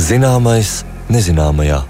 Zināmais nezināmajā.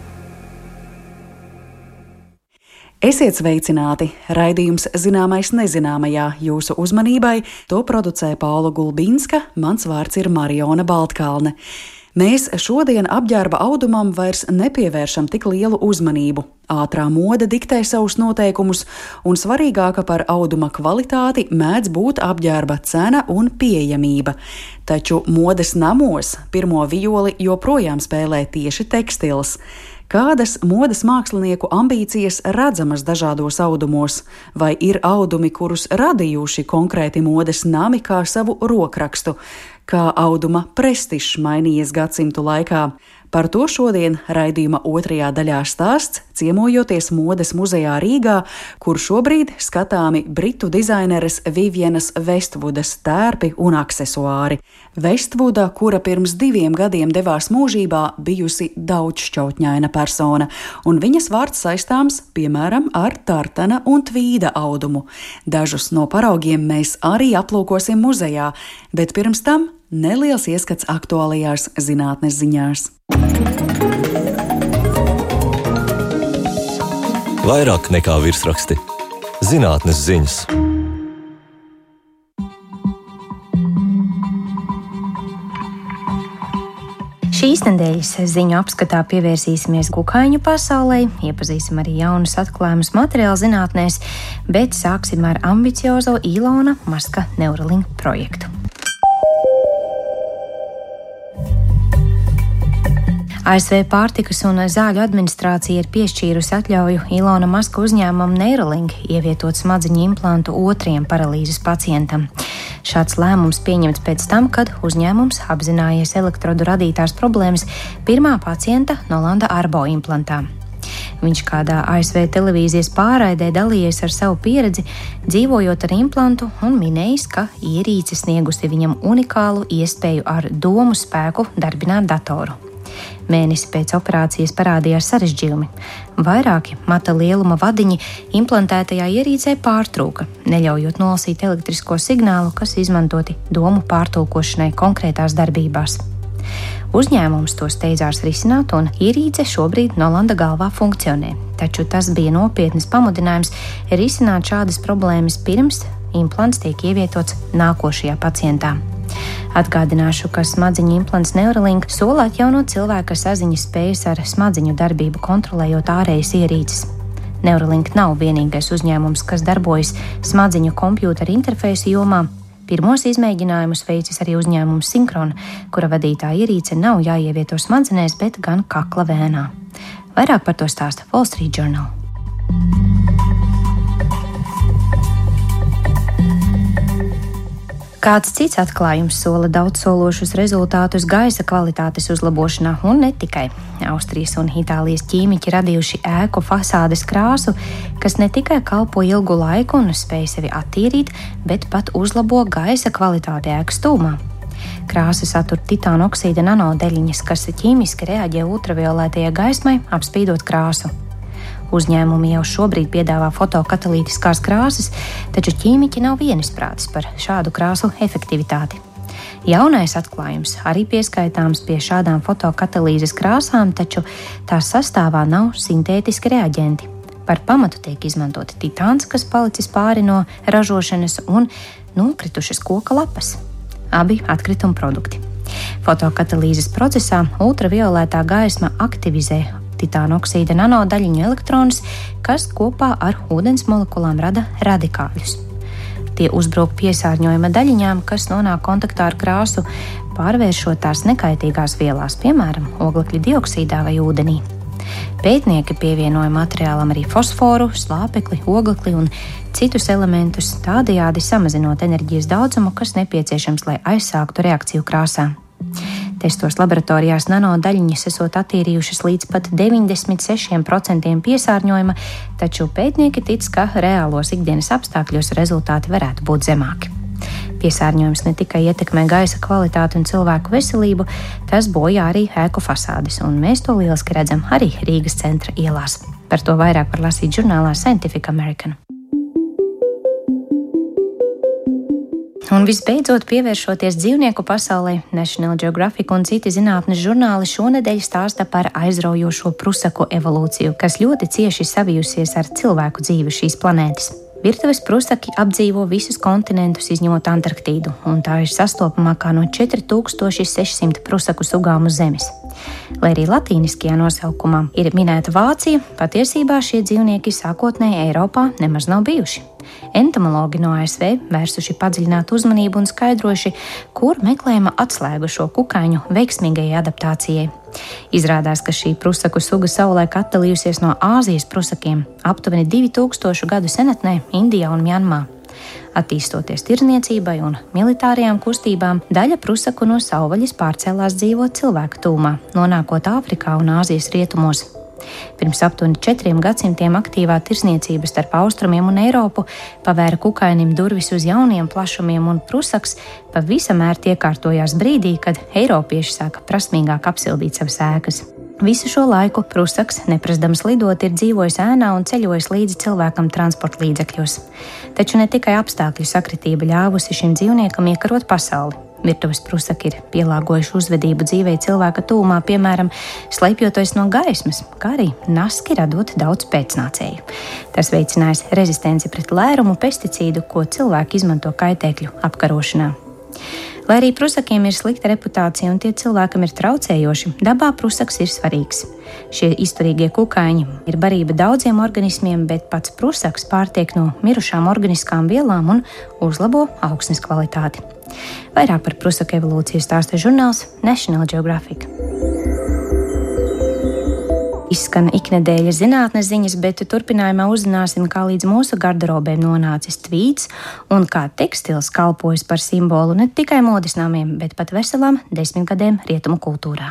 Esiet sveicināti! Raidījums Zināmais nezināmajā jūsu uzmanībai. To producē Paula Gulbinska, mans vārds ir Mariona Baltkalne. Mēs šodien apģērba audumam vairs nepievēršam tik lielu uzmanību. Ātrā mode diktē savus noteikumus, un svarīgāka par auduma kvalitāti mēdz būt apģērba cena un pieejamība. Taču modes namos pirmo vijoli joprojām spēlē tieši tekstils. Kādas modes mākslinieku ambīcijas redzamas dažādos audumos? Vai ir audumi, kurus radījuši konkrēti modes nami kā savu rokrakstu? Kā auduma prestižs mainījies gadsimtu laikā? Par to šodien raidījuma otrajā daļā stāsts, ciemojoties Modes muzejā Rīgā, kur šobrīd skatāmi britu dizaineres Vivienas Vestvudas tērpi un aksesuāri. Vestvuda, kura pirms 2 gadiem devās mūžībā, bijusi daudzšķautņaina persona, un viņas vārds saistāms, piemēram, ar tartana un tvīda audumu. Dažus no paraugiem mēs arī aplūkosim muzejā, bet pirms tam neliels ieskats aktuālajās zinātnes ziņās. Vairāk nekā virsraksti. Zinātnes ziņas. Šīs nedēļas ziņu apskatā pievērsīsimies kukaiņu pasaulē, iepazīsim arī jaunus atklājumus materiāla zinātnēs, bet sāksim ar ambiciozo Ilona Maska Neuralink projektu. ASV pārtikas un zāļu administrācija ir piešķīrusi atļauju Ilona Maska uzņēmumam Neuralink ievietot smadziņu implantu 2. paralīzes pacientam. Šāds lēmums pieņemts pēc tam, kad uzņēmums apzinājies elektrodu radītās problēmas pirmā pacienta Nolanda Arbo implantā. Viņš kādā ASV televīzijas pārraidē dalījies ar savu pieredzi, dzīvojot ar implantu un minējis, ka ierīce sniegusi viņam unikālu iespēju ar domu spēku darbināt datoru. Mēnesi pēc operācijas parādījās sarežģījumi. Vairāki mata lieluma vadiņi implantētajā ierīcē pārtrūka, neļaujot nolasīt elektrisko signālu, kas izmantoti domu pārtulkošanai konkrētās darbībās. Uzņēmums to steidzās risināt, un ierīce šobrīd Nolanda galvā funkcionē, taču tas bija nopietnis pamudinājums risināt šādas problēmas pirms implants tiek ievietots nākošajā pacientā. Atgādināšu, ka smadziņu implants Neuralink sola atjaunot cilvēka saziņas spējas ar smadziņu darbību, kontrolējot ārējas ierīces. Neuralink nav vienīgais uzņēmums, kas darbojas smadziņu kompjūtera interfeisu jomā. Pirmos izmēģinājumus veicis arī uzņēmums Synchron, kura vadītā ierīce nav jāievieto smadzenēs, bet gan kakla vēnā. Vairāk par to stāsta Wall Street Journal. Kāds cits atklājums sola daudzsološus rezultātus gaisa kvalitātes uzlabošanā, un ne tikai. Austrijas un Itālijas ķīmiķi radījuši ēku fasādes krāsu, kas ne tikai kalpo ilgu laiku un spēj sevi attīrīt, bet pat uzlabo gaisa kvalitāti ēkas tūmā. Krāsa satur titāna oksīda nanodeļiņas, kas ķīmiski reaģē ultravioletajai gaismai, apspīdot krāsu. Uzņēmumi jau šobrīd piedāvā fotokatalītiskās krāsas, taču ķīmiķi nav vienisprātis par šādu krāsu efektivitāti. Jaunais atklājums arī pieskaitāms pie šādām fotokatalīzes krāsām, taču tās sastāvā nav sintētiski reaģenti. Par pamatu tiek izmantoti titāns, kas palicis pāri no ražošanas, un nokritušas koka lapas. Abi atkrituma produkti. Fotokatalīzes procesā ultravioletā gaisma aktivizē titāna oksīda nanodaļiņu elektronus, kas kopā ar ūdens molekulām rada radikāļus. Tie uzbrūk piesārņojuma daļiņām, kas nonāk kontaktā ar krāsu, pārvēršot tās nekaitīgās vielās, piemēram, oglekļa dioksīdā vai ūdenī. Pētnieki pievienoja materiālam arī fosforu, slāpekli, oglekli un citus elementus, tādējādi samazinot enerģijas daudzumu, kas nepieciešams, lai aizsāktu reakciju krāsā. Testos laboratorijās nanodaļiņas esot attīrījušas līdz pat 96% piesārņojuma, taču pētnieki tic, ka reālos ikdienas apstākļos rezultāti varētu būt zemāki. Piesārņojums ne tikai ietekmē gaisa kvalitāti un cilvēku veselību, tas bojā arī ēku fasādes, un mēs to lieliski redzam arī Rīgas centra ielās. Par to vairāk var lasīt žurnālā Scientific American. Un visbeidzot, pievēršoties dzīvnieku pasaulē, National Geographic un citi zinātnes žurnāli šonedēļ stāsta par aizraujošo prusaku evolūciju, kas ļoti cieši savijusies ar cilvēku dzīvi šīs planētas. Virtuves prusaki apdzīvo visus kontinentus, izņemot Antarktīdu, un tā ir sastopamākā no 4600 prusaku sugām uz Zemes. Lai arī latīniskajā nosaukumā ir minēta Vācija, patiesībā šie dzīvnieki sākotnēji Eiropā nemaz nav bijuši. Entomologi no ASV vērsuši padziļinātu uzmanību un skaidrojuši, kur meklējama atslēga šo kukaiņu veiksmīgajai adaptācijai. Izrādās, ka šī prusaku suga savulaik atdalījusies no Āzijas prusakiem aptuveni 2000 gadu senatnē Indijā un Mjanmā. Attīstoties tirdzniecībai un militārajām kustībām, daļa prusaku no savvaļas pārcēlās dzīvot cilvēku tūmā, nonākot Āfrikā un Āzijas rietumos. Pirms aptuveni 4 gadsimtiem aktīvā tirdzniecība starp Austrumiem un Eiropu pavēra kukainim durvis uz jauniem plašumiem, un prusaks pavisam ērti iekārtojās brīdī, kad eiropieši sāka prasmīgāk apsildīt savas ēkas. Visu šo laiku prusaks, neprasdams lidot, ir dzīvojis ēnā un ceļojis līdzi cilvēkam transporta līdzekļos. Taču ne tikai apstākļu sakritība ļāvusi šim dzīvniekam iekarot pasauli. Virtuves prusaki ir pielāgojuši uzvedību dzīvei cilvēka tūmā, piemēram, slēpjoties no gaismas, kā arī naski radot daudz pēcnācēju. Tas veicinājis rezistenci pret lērumu pesticīdu, ko cilvēki izmanto kaitēkļu apkarošanā. Lai arī prusakiem ir slikta reputācija un tie cilvēkam ir traucējoši, dabā prusaks ir svarīgs. Šie izturīgie kukaiņi ir barība daudziem organismiem, bet pats prusaks pārtiek no mirušām organiskām vielām un uzlabo augsnes kvalitāti. Vairāk par prusaku evolūciju stāsta žurnāls National Geographic. Izskan iknedēļas zinātnes ziņas, bet turpinājumā uzzināsim, kā līdz mūsu garderobēm nonācis tvīds un kā tekstils kalpojas par simbolu ne tikai modisnāmiem, bet pat veselām 10 gadiem rietumu kultūrā.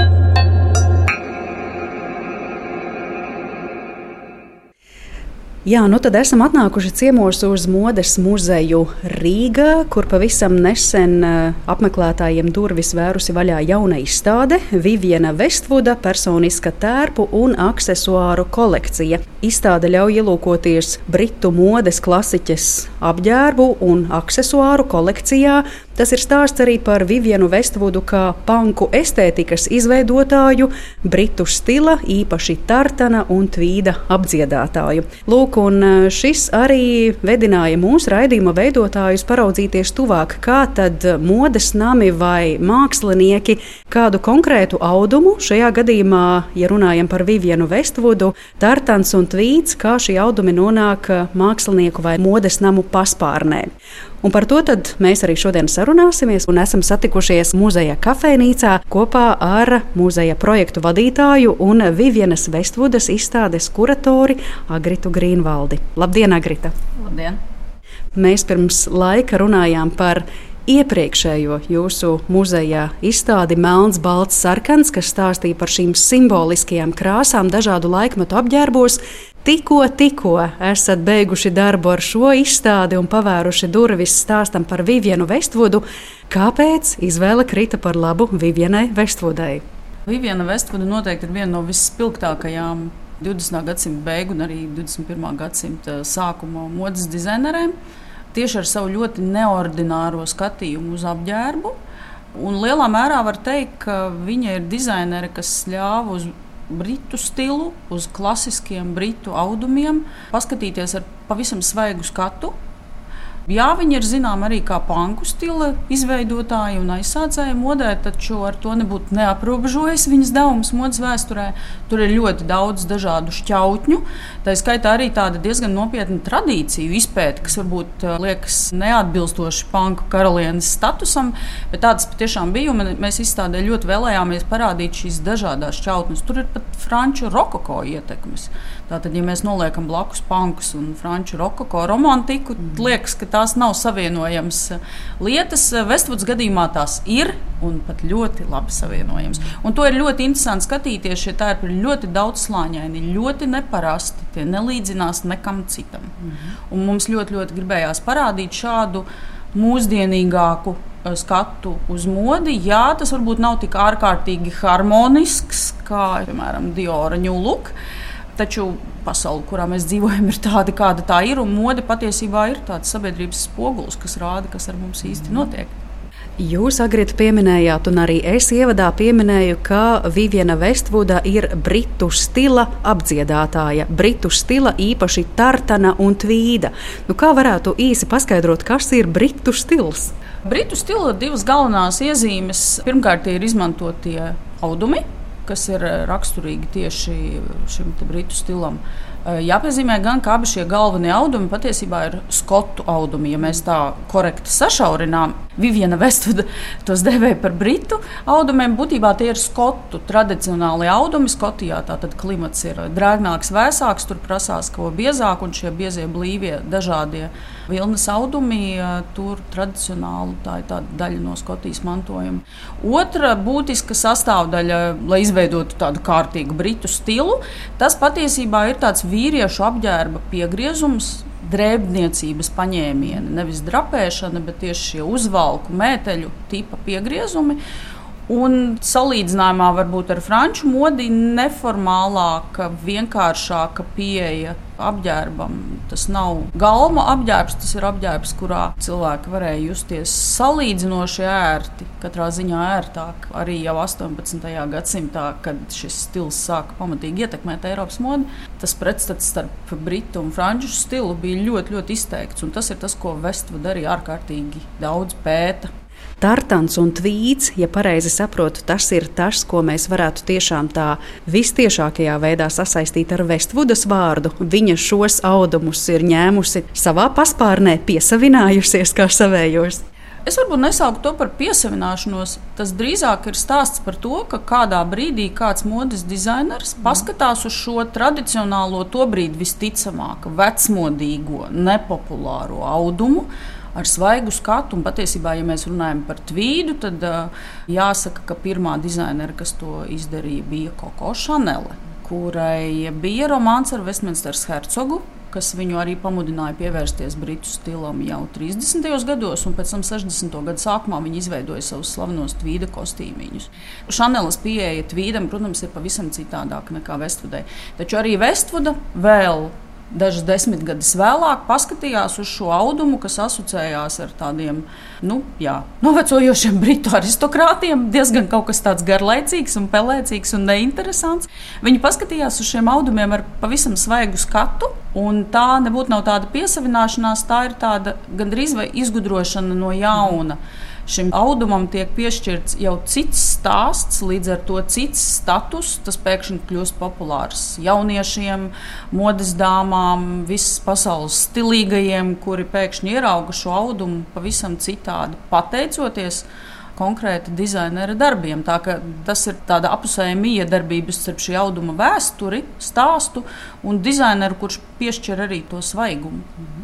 Jā, nu tad esam atnākuši ciemos uz modes muzeju Rīgā, kur pavisam nesen apmeklētājiem durvis vērusi vaļā jauna izstāde Viviena Vestvuda personiska tērpu un aksesuāru kolekcija. Izstāde ļauj ielūkoties britu modes klasiķes apģērbu un aksesuāru kolekcijā. Tas ir stāsts arī par Vivienu Vestvudu kā panku estētikas izveidotāju, britu stila, īpaši tartana un tvīda apdziedātāju. Lūk, un šis arī vedināja mūsu raidījuma veidotājus paraudzīties tuvāk, kā tad modes nami vai mākslinieki kādu konkrētu audumu, šajā gadījumā, ja runājam par Vivienu Vestvudu, tartans un tvīds, kā šie audumi nonāk mākslinieku vai modes namu paspārnē. Un par to tad mēs arī šodien sarunāsimies un esam satikušies muzeja kafejnīcā kopā ar muzeja projektu vadītāju un Vivienas Vestvudas izstādes kuratori Agritu Grīnvaldi. Labdien, Agrita! Labdien! Mēs pirms laika runājām par iepriekšējo jūsu muzeja izstādi Melns, balts, sarkans, kas stāstīja par šīm simboliskajām krāsām dažādu laikmetu apģērbos. Tikko esat beiguši darbu ar šo izstādi un pavēruši durvis stāstam par Vivienu Vestvudu. Kāpēc izvēle krita par labu Vivienai Vestvudai? Viviena Vestvuda noteikti ir viena no visspilgtākajām 20. gadsimta beigu un arī 21. gadsimta sākuma modes dizainerēm. Tieši ar savu ļoti neordināro skatījumu uz apģērbu. Un lielā mērā var teikt, ka viņa ir dizainere, kas ļāva uz britu stilu, uz klasiskiem britu audumiem, paskatīties ar pavisam svaigu skatu. Jā, viņi ir zināmi arī kā panku stila izveidotāji un aizsācēji modē, taču ar to nebūtu neaprobežojas viņas devums modes vēsturē. Tur ir ļoti daudz dažādu šķautņu. Tā skaitā arī tāda diezgan nopietna tradīciju izpēte, kas varbūt liekas neatbilstoši panku karalienes statusam, bet tādas patiešām bija, un mēs izstādē ļoti vēlējāmies parādīt šīs dažādās šķautnes. Tur ir pat franču rokoko ietekmes. Tātad, ja mēs noliekam blakus pankus un franču rokoko romantiku, liekas, ka tās nav savienojams lietas. Vestvudas gadījumā tās ir un pat ļoti labi savienojams. Un to ir ļoti interesanti skatīties. Šie tērpi ir ļoti daudzslāņaini, ļoti neparasti. Tie nelīdzinās nekam citam. Un mums ļoti gribējās parādīt šādu mūsdienīgāku skatu uz modi. Jā, tas varbūt nav tik ārkārtīgi harmonisks, kā, piemēram, Diora New Look. Taču pasaule, kurā mēs dzīvojam, ir tāda, kāda tā ir, un mode patiesībā ir tāds sabiedrības spogulis, kas rāda, kas ar mums īsti notiek. Jūs agrīt pieminējāt, un arī es ievadā pieminēju, ka Viviena Vestvuda ir britu stila apdziedātāja. Britu stila īpaši tartana un tvīda. Kā varētu īsi paskaidrot, kas ir britu stils? Britu stila divas galvenās iezīmes. Pirmkārt, ir izmantotie audumi, kas ir raksturīgi tieši šim britu stilam. Jāpiezīmē gan, ka abi šie galvenie audumi patiesībā ir skotu audumi. Ja mēs tā korekti sašaurinām, Viviena Vestvuda tos dēvēja par britu audumiem. Būtībā tie ir skotu tradicionāli audumi. Skotijā tātad klimats ir drēgnāks, vēsāks, tur prasās ko biezāk, un šie biezie blīvie dažādie vilnas audumi tur tradicionāli tā ir tāda daļa no Skotijas mantojuma. Otra būtiska sastāvdaļa, lai izveidotu tādu kārtīgu britu stilu, tas patiesībā ir tāds vīriešu apģērba piegriezums, drēbniecības paņēmieni, nevis drapēšana, bet tieši šie uzvalku mēteļu tipa piegriezumi. Un salīdzinājumā varbūt ar franču modi neformālāka, vienkāršāka pieeja apģērbam. Tas nav galma apģērbs, tas ir apģērbs, kurā cilvēki varēja justies salīdzinoši ērti, katrā ziņā ērtāk. Arī jau 18. gadsimtā, kad šis stils sāka pamatīgi ietekmēt Eiropas modi, tas pretstats starp britu un franču stilu bija ļoti, ļoti izteikts. Un tas ir tas, ko Vestvuda arī ārkārtīgi daudz pēta. Tartans un tvīds, ja pareizi saprotu, tas ir tas, ko mēs varētu tiešām tā vistiešākajā veidā sasaistīt ar Vestvudas vārdu. Viņa šos audumus ir ņēmusi savā paspārnē, piesavinājusies kā savējos. Es varbūt nesauktu to par piesavināšanos. Tas drīzāk ir stāsts par to, ka kādā brīdī kāds modes dizainers paskatās uz šo tradicionālo, tobrīd visticamāk vecmodīgo, nepopulāro audumu ar svaigu skatu. Un patiesībā, ja mēs runājam par tvīdu, tad jāsaka, ka pirmā dizainere, kas to izdarīja, bija Coco Chanel, kurai bija romāns ar Westminsteras hercogu, kas viņu arī pamudināja pievērsties britu stilam jau 30. gados, un pēc tam 60. gadu sākumā viņi izveidoja savus slavenos tvīda kostīmiņus. Chanelas pieeja tvīdam, protams, ir pavisam citādāka nekā Vestvudai. Taču arī Vestvuda vēl dažas desmitgades vēlāk paskatījās uz šo audumu, kas asociējās ar tādiem novecojošiem britu aristokrātiem, diezgan kaut kas tāds garlaicīgs un pelēcīgs un neinteresants. Viņi paskatījās uz šiem audumiem ar pavisam svaigu skatu, un tā nebūtu nav tāda piesavināšanās, tā ir tāda gandrīz vai izgudrošana no jauna. Šim audumam tiek piešķirts jau cits stāsts, līdz ar to cits status. Tas pēkšņi kļūst populārs jauniešiem, modes dāmām, visas pasaules stilīgajiem, kuri pēkšņi ierauga šo audumu pavisam citādi, pateicoties konkrēti dizainera darbiem. Tas ir tāda apusēja miedarbība starp šī auduma vēsturi, stāstu un dizaineru, kurš piešķir arī to svaigumu.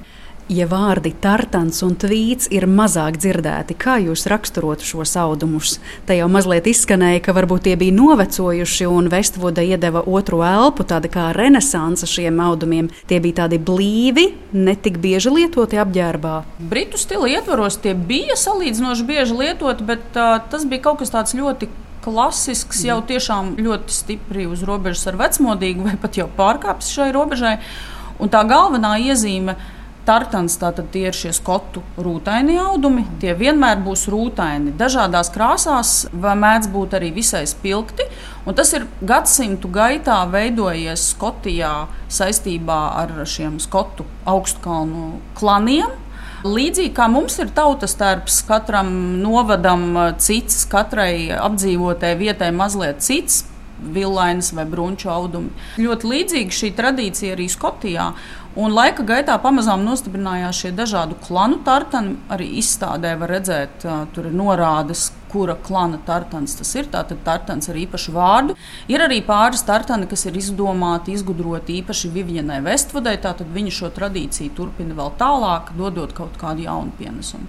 Ja vārdi tartans un tvīds ir mazāk dzirdēti, kā jūs raksturotu šos audumus? Te jau mazliet izskanēja, ka varbūt tie bija novecojuši un Vestvuda iedeva otru elpu, tāda kā renesansa šiem audumiem. Tie bija tādi blīvi, netik bieži lietoti apģērbā. Britu stila ietvaros tie bija salīdzinoši bieži lietoti, bet tas bija kaut kas tāds ļoti klasisks, jau tiešām ļoti stipri uz robežas ar vecmodīgu vai pat jau pārkāpis šai robežai. Un tā galvenā iezīme tartans, tātad tie ir šie skotu rūtainie audumi. Tie vienmēr būs rūtaini. Dažādās krāsās mēdz būt arī visai spilgti. Un tas ir gadsimtu gaitā veidojies Skotijā saistībā ar šiem skotu augstkalnu klaniem. Līdzīgi kā mums ir tautas tērps, katram novadam cits, katrai apdzīvotai vietai mazliet cits, villainas vai brunču audumi. Ļoti līdzīga šī tradīcija arī Skotijā. Un laika gaitā pamazām nostiprinājās šie dažādu klanu tartani. Arī izstādē var redzēt, tur ir norādes, kura klana tartans tas ir. Tātad tartans ar īpašu vārdu. Ir arī pāris tartani, kas ir izdomāti, izgudroti īpaši Vivienai Vestvudai. Tātad viņa šo tradīciju turpina vēl tālāk, dodot kaut kādu jaunu pienesumu.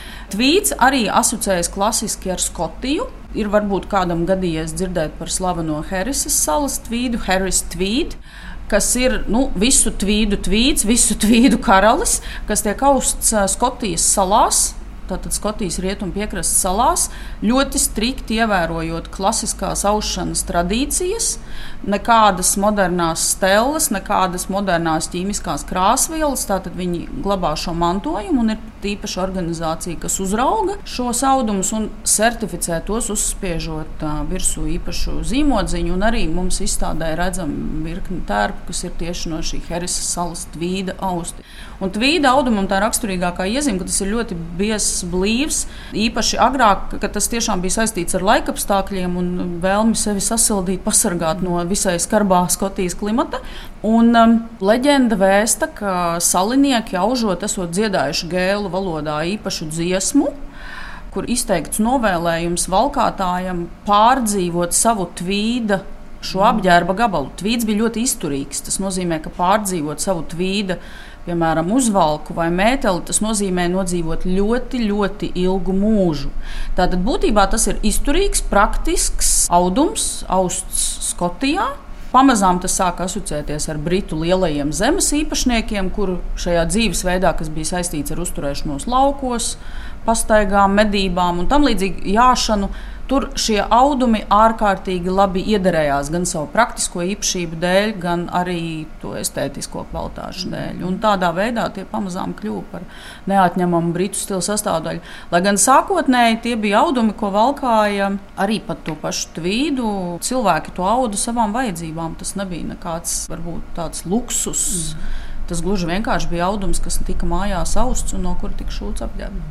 Tvīds arī asociējas klasiski ar Skotiju. Ir varbūt kādam gadījies dzirdēt par slaveno Harrisas salas tvīdu, Harris Tweed, kas ir visu tvīdu tvīds, visu tvīdu karalis, kas tiek austs Skotijas salās. tātad Skotijas rietumu piekrastes salās, ļoti strikti ievērojot klasiskās aušanas tradīcijas, nekādas modernās stelles, nekādas modernās ķīmiskās krāsvielas, tātad viņi glabā šo mantojumu un ir tīpaša organizācija, kas uzrauga šos audumus un certificē tos, uzspiežot virsū īpašu zīmodziņu, un arī mums izstādē redzam virkni tērpu, kas ir tieši no šī Herisas salas tvīda austi. Un tvīda audumam tā raksturīgākā iezīme, ka tas ir ļoti biezs, blīvs, īpaši agrāk, kad tas tiešām bija saistīts ar laikapstākļiem un vēlmi sevi sasildīt, pasargāt no visai skarbā Skotijas klimata. Un leģenda vēsta, ka salinieki aužot esot dziedājuši gēlu valodā īpašu dziesmu, kur izteikts novēlējums valkātājam pārdzīvot savu tvīda šo apģērba gabalu. Tvīds bija ļoti izturīgs. Tas nozīmē, ka pārdzīvot savu tvīda, piemēram, uzvalku vai mēteli, tas nozīmē nodzīvot ļoti, ļoti ilgu mūžu. Tātad būtībā tas ir izturīgs, praktisks audums, austs Skotijā. Pamazām tas sāka asociēties ar britu lielajiem zemes īpašniekiem, kuru šajā dzīvesveidā, kas bija saistīts ar uzturēšanos laukos, pastaigām, medībām un tam līdzīgi jāšanu, tur šie audumi ārkārtīgi labi iederējās gan savu praktisko īpašību dēļ, gan arī to estētisko kvalitāšu dēļ. Un tādā veidā tie pamazām kļuva par neatņemamu britu stilu sastāvdaļu. Lai gan sākotnēji tie bija audumi, ko valkāja arī pat to pašu tvīdu, cilvēki to auda savām vajadzībām. Tas nebija nekāds varbūt tāds luksus. Tas gluži vienkārši bija audums, kas tika mājās austs un no kura tika šūts apģērbi.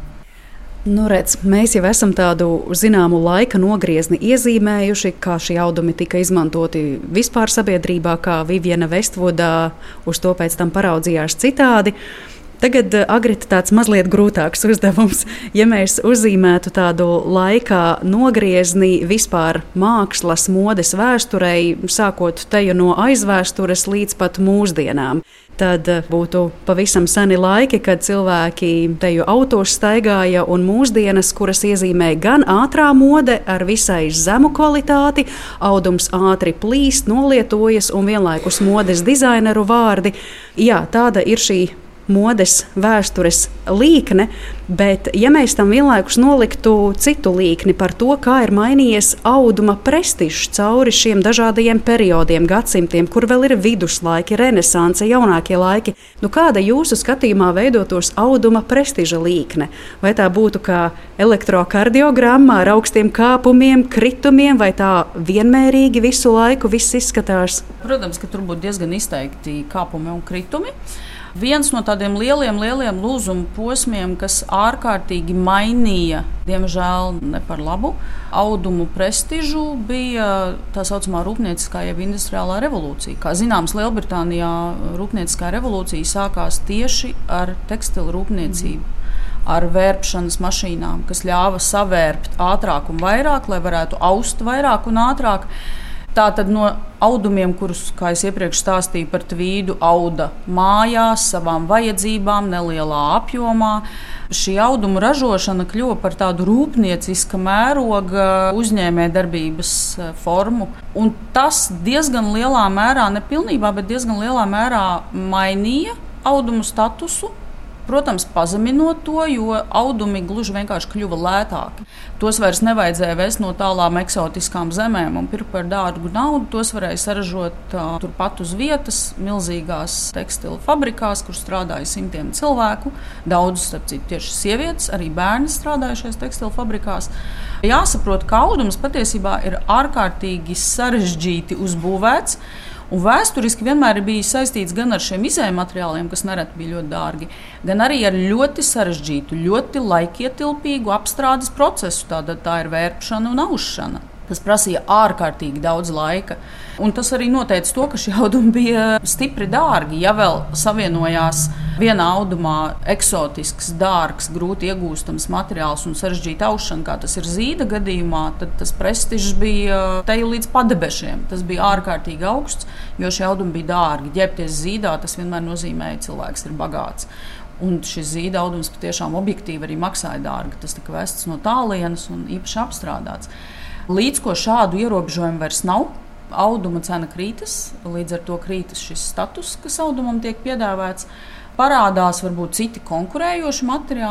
Nu, redz, mēs jau esam tādu zināmu laika nogriezni iezīmējuši, kā šie audumi tika izmantoti vispār sabiedrībā, kā Viviana Vestvudā uz to pēc tam paraudzījās citādi. Tagad, Agrita, tāds mazliet grūtāks uzdevums. Ja mēs uzzīmētu tādu laika nogriezni vispār mākslas, modes vēsturei, sākot teju no aizvēstures līdz pat mūsdienām, tad būtu pavisam seni laiki, kad cilvēki teju autos staigāja, un mūsdienas, kuras iezīmē gan ātrā mode ar visai zemu kvalitāti, audums ātri plīst, nolietojas un vienlaikus modes dizaineru vārdi. Jā, tāda ir šī modes vēstures līkne, bet ja mēs tam vienlaikus noliktu citu līkni par to, kā ir mainījies auduma prestižs cauri šiem dažādajiem periodiem, gadsimtiem, kur vēl ir viduslaiki, renesanse, jaunākie laiki, kāda jūsu skatījumā veidotos auduma prestiža līkne? Vai tā būtu kā elektrokardiogramma ar augstiem kāpumiem, kritumiem, vai tā vienmērīgi visu laiku viss izskatās? Protams, ka tur būtu diezgan izteikti kāpumi un kritumi. Viens no tādiem lieliem lūzuma posmiem, kas ārkārtīgi mainīja, diemžēl ne par labu, audumu prestižu, bija tā saucamā rūpnieciskā jeb industriālā revolūcija. Kā zināms, Lielbritānijā rūpnieciskā revolūcija sākās tieši ar tekstilu rūpniecību, ar vērpšanas mašīnām, kas ļāva savērpt ātrāk un vairāk, lai varētu aust vairāk un ātrāk. Tātad no audumiem, kurus, kā es iepriekš stāstīju par tvīdu, auda mājās, savām vajadzībām, nelielā apjomā, šī auduma ražošana kļuva par tādu rūpnieciska mēroga uzņēmējdarbības formu. Un tas diezgan lielā mērā, ne pilnībā, bet diezgan lielā mērā mainīja audumu statusu. Protams, pazeminot to, jo audumi gluži vienkārši kļuva lētāki. Tos vairs nevajadzēja vest no tālām eksotiskām zemēm un pirkt par dārgu naudu. Tos varēja saražot turpat uz vietas, milzīgās tekstilu fabrikās, kur strādāja simtiem cilvēku. Daudzus, starp citu, tieši sievietes, arī bērni strādājušies tekstilu fabrikās. Jāsaprot, ka audums patiesībā ir ārkārtīgi sarežģīti uzbūvēts. Un vēsturiski vienmēr ir bijis saistīts gan ar šiem izējmateriāliem, kas nereti bija ļoti dārgi, gan arī ar ļoti sarežģītu, ļoti laikietilpīgu apstrādes procesu. Tā ir vērpšana un aušana. Tas prasīja ārkārtīgi daudz laika. Un tas arī noteica to, ka šie audumi bija stipri dārgi. Ja vēl savienojās vienā audumā eksotisks, dārgs, grūti iegūstams materiāls un sarežģīta aušana, kā tas ir zīda gadījumā, tad tas prestižs bija teju līdz padebešiem. Tas bija ārkārtīgi augsts, jo šie audumi bija dārgi. Ģērbties zīdā, tas vienmēr nozīmēja, ka cilvēks ir bagāts. Un šis zīda audums patiešām objektīvi arī maksāja dārgi. Tas tika vests no tālienes un īpaši apstrādāts. Līdz ko šādu ierobežojumu vairs nav, auduma cena krītas, līdz ar to krītas šis status, kas audumam tiek piedāvāts. Parādās varbūt citi konkurējoši materiāli,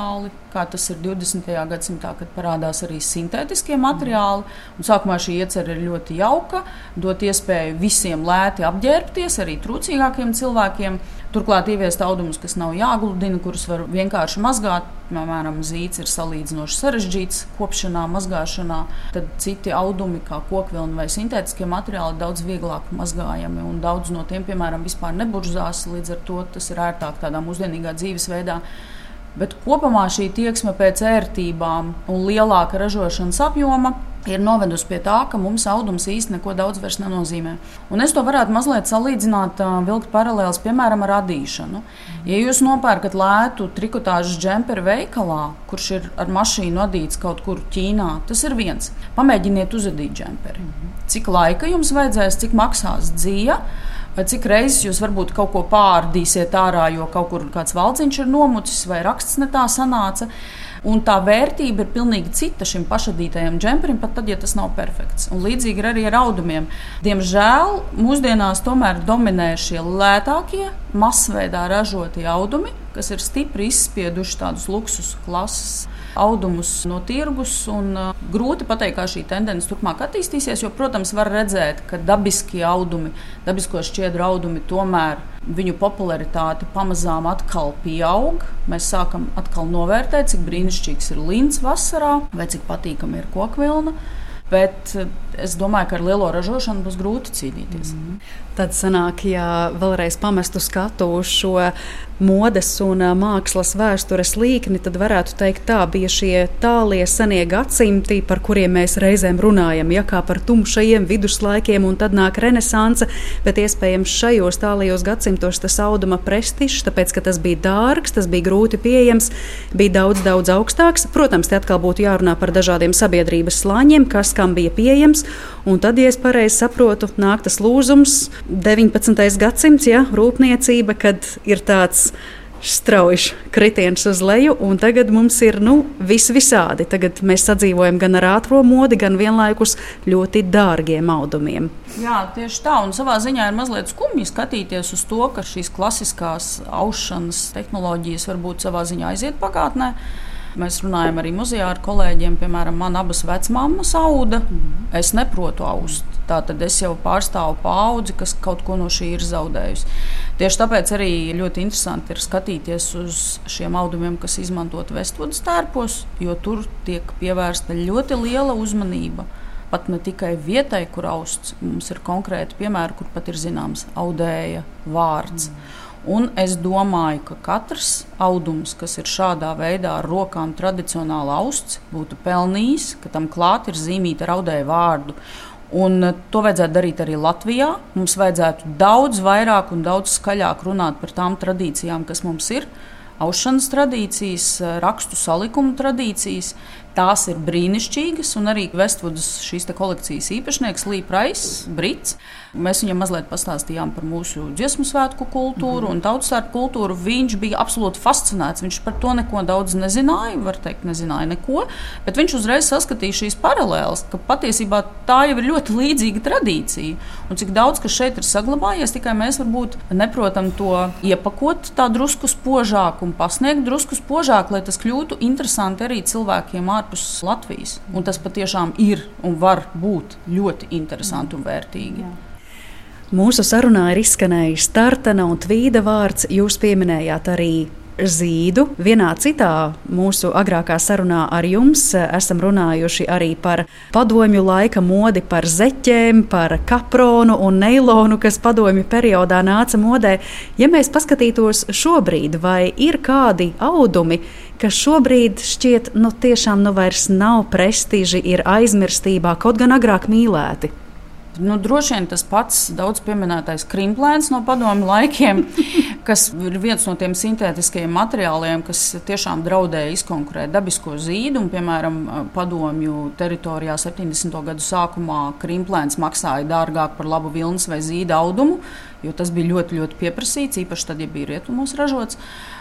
kā tas ir 20. gadsimtā, kad parādās arī sintētiskie materiāli. Un sākumā šī iecerē ir ļoti jauka, dot iespēju visiem lēti apģērbties, arī trūcīgākiem cilvēkiem. Turklāt ieviest audumus, kas nav jāgludina, kurus var vienkārši mazgāt. Piemēram, zīds ir salīdzinoši sarežģīts kopšanā, mazgāšanā. Tad citi audumi, kā kokvilna vai sintētiskie materiāli, ir daudz vieglāk mazgājami. Un daudz no tiem, piemēram, vispār neburžās, līdz ar to tas ir ērtāk tādā mūsdienīgā dzīvesveidā. Bet kopumā šī tieksme pēc ērtībām un lielāka ražošanas apjoma ir novedusi pie tā, ka mums audums īsti neko daudz vairs nenozīmē. Un es to varētu mazliet salīdzināt, vilkt paralēlis, piemēram, ar adīšanu. Ja jūs nopērkat lētu trikotāžas džemperi veikalā, kurš ir ar mašīnu adīts kaut kur Ķīnā, tas ir viens. Pamēģiniet uzadīt džemperi. Cik laika jums vajadzēs, cik maksās dzija, vai cik reizes jūs varbūt kaut ko pārdīsiet ārā, jo kaut kur kāds valdziņš ir nomucis vai raksts ne tā sanāca. Un tā vērtība ir pilnīgi cita šim pašadītajam džemperim, pat tad, ja tas nav perfekts. Un līdzīgi ir arī ar audumiem. Diemžēl mūsdienās tomēr dominē šie lētākie, masveidā ražotie audumi, kas ir stipri izspieduši tādus luksus klases audumus no tirgus. Grūti pateikt, kā šī tendence turpmāk attīstīsies, jo, protams, var redzēt, ka dabiskie audumi, dabisko šķiedru audumi tomēr viņu popularitāte pamazām atkal pieaug. Mēs sākam atkal novērtēt, cik brīnišķīgs ir lints vasarā vai cik patīkami ir kokvilna. Bet es domāju, ka ar lielo ražošanu būs grūti cīnīties. Tad sanāk, ja vēlreiz pamestu skatu uz šo modes un mākslas vēstures līkni, tad varētu teikt, tā bija šie tālie senie gadsimti, par kuriem mēs reizēm runājam, ja kā par tumšajiem viduslaikiem, un tad nāk renesanse, bet iespējams šajos tālajos gadsimtos tas auduma prestižs, tāpēc, ka tas bija dārgs, tas bija grūti pieejams, bija daudz augstāks. Protams, te atkal būtu jārunā par dažādiem sabiedrības slāņiem, kas kam bija pieejams, un tad, ja es pareizi saprotu, nāk tas lūzums, 19. gadsimts, ja, rūpniecība, kad ir tāds strauji kritiens uz leju, un tagad mums ir visādi. Tagad mēs sadzīvojam gan ar ātro modi, gan vienlaikus ļoti dārgiem audumiem. Jā, tieši tā, un savā ziņā ir mazliet skumji skatīties uz to, ka šīs klasiskās aušanas tehnoloģijas varbūt savā ziņā aiziet pagātnē. Mēs runājam arī muzejā ar kolēģiem, piemēram, man abas vecmāmas auda. Es neprotu aust. Tātad es jau pārstāvu paudzi, kas kaut ko no šī ir zaudējusi. Tieši tāpēc arī ļoti interesanti ir skatīties uz šiem audumiem, kas izmantot Vestvudas tērpos, jo tur tiek pievērsta ļoti liela uzmanība. Pat ne tikai vietai, kur austs, mums ir konkrēti piemēri, kur pat ir zināms audēja vārds. Un es domāju, ka katrs audums, kas ir šādā veidā ar rokām tradicionāli austs, būtu pelnījis, ka tam klāt ir zīmīta ar audēju vārdu. Un to vajadzētu darīt arī Latvijā. Mums vajadzētu daudz vairāk un daudz skaļāk runāt par tām tradīcijām, kas mums ir. Aušanas tradīcijas, rakstu salikumu tradīcijas. Tās ir brīnišķīgas, un arī Vestvudas šīs kolekcijas īpašnieks Lee Price, brits. Mēs viņam mazliet pastāstījām par mūsu dziesmu svētku kultūru un tautsvētku kultūru. Viņš bija absolūti fascinēts. Viņš par to neko daudz nezināja, var teikt, nezināja neko, bet viņš uzreiz saskatīja šīs paralēles, ka patiesībā tā jau ir ļoti līdzīga tradīcija. Un cik daudz, kas šeit ir saglabājies, tikai mēs varbūt neprotam to iepakot tā drusku spožāk un pasniegt drusku spožāk, lai tas kļūtu interesanti arī cilvēkiem ārpus Latvijas. Un tas patiešām ir un var būt ļoti interesanti un vērtīgi. Jā. Mūsu sarunā ir izskanējis tartana un tvīda vārds. Jūs pieminējāt arī zīdu. Vienā citā mūsu agrākā sarunā ar jums esam runājuši arī par padomju laika modi, par zeķēm, par kapronu un neilonu, kas padomju periodā nāca modē. Ja mēs paskatītos šobrīd, vai ir kādi audumi, kas šobrīd šķiet tiešām vairs nav prestiži, ir aizmirstībā, kaut gan agrāk mīlēti? Droši vien tas pats daudz pieminētais krimplēns no padomju laikiem, kas ir viens no tiem sintētiskajiem materiāliem, kas tiešām draudēja izkonkurēt dabisko zīdu. Un, piemēram, padomju teritorijā 70. gadu sākumā krimplēns maksāja dārgāk par labu vilnas vai zīda audumu, jo tas bija ļoti, ļoti pieprasīts, īpaši tad, ja bija rietumos ražots.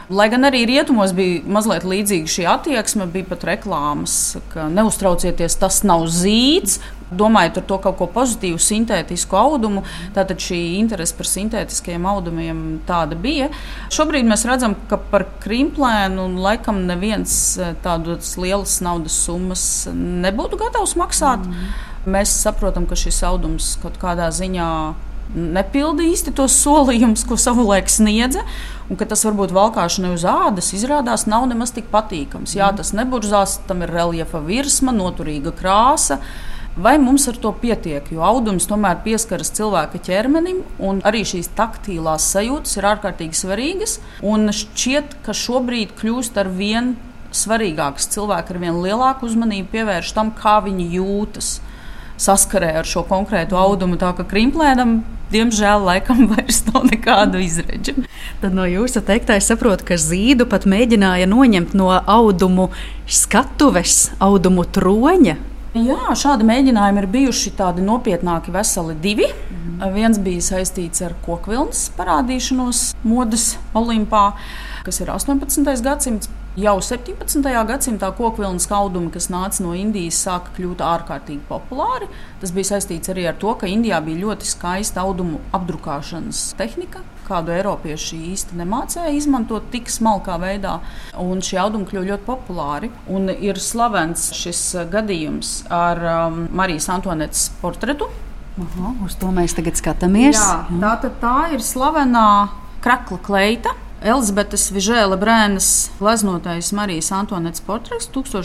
Lai gan arī rietumos bija mazliet līdzīga šī attieksme, bija pat reklāmas, ka neuztraucieties, tas nav zīds. Domājot ar to kaut ko pozitīvu, sintētisku audumu, tātad šī interese par sintētiskajiem audumiem tāda bija. Šobrīd mēs redzam, ka par krimplēnu laikam neviens tādas lielas naudas summas nebūtu gatavs maksāt. Mēs saprotam, ka šis audums kaut kādā ziņā nepilda īsti tos solījumus, ko savulaik sniedza, un ka tas varbūt valkāšana uz ādas izrādās nav nemaz tik patīkams. Jā, tas neburzās, tam ir reljefa virsma, noturīga krāsa. Vai mums ar to pietiek? Jo audums tomēr pieskaras cilvēka ķermenim, un arī šīs taktīlās sajūtas ir ārkārtīgi svarīgas. Un šķiet, ka šobrīd kļūst ar vien svarīgāks. Cilvēki ar vien lielāku uzmanību pievērš tam, kā viņi jūtas saskarē ar šo konkrētu audumu. Tā kā krimplēnam, diemžēl, laikam vairs nav nekādu izredzi. Tad no jūsu teiktā es saprotu, ka zīdu pat mēģināja noņemt no audumu skatuves, audumu troņa. Jā, šādi mēģinājumi ir bijuši tādi nopietnāki, veseli 2. Viens bija saistīts ar kokvilnas parādīšanos modes olimpā, kas ir 18. gadsimts. Jau 17. gadsimtā kokvilnas audumi, kas nāca no Indijas, sāka kļūt ārkārtīgi populāri. Tas bija saistīts arī ar to, ka Indijā bija ļoti skaista audumu apdrukāšanas tehnika, kādu eiropieši īsti nemācēja izmantot tik smalkā veidā. Un šie audumi kļuva ļoti populāri. Un ir slavens šis gadījums ar Marijas Antoanetes portretu. Uz to mēs tagad skatāmies. Jā, tā ir slavenā krakla kleita. Elizabetes Vižēla Brēnas gleznotais Marijas Antoanetes portrets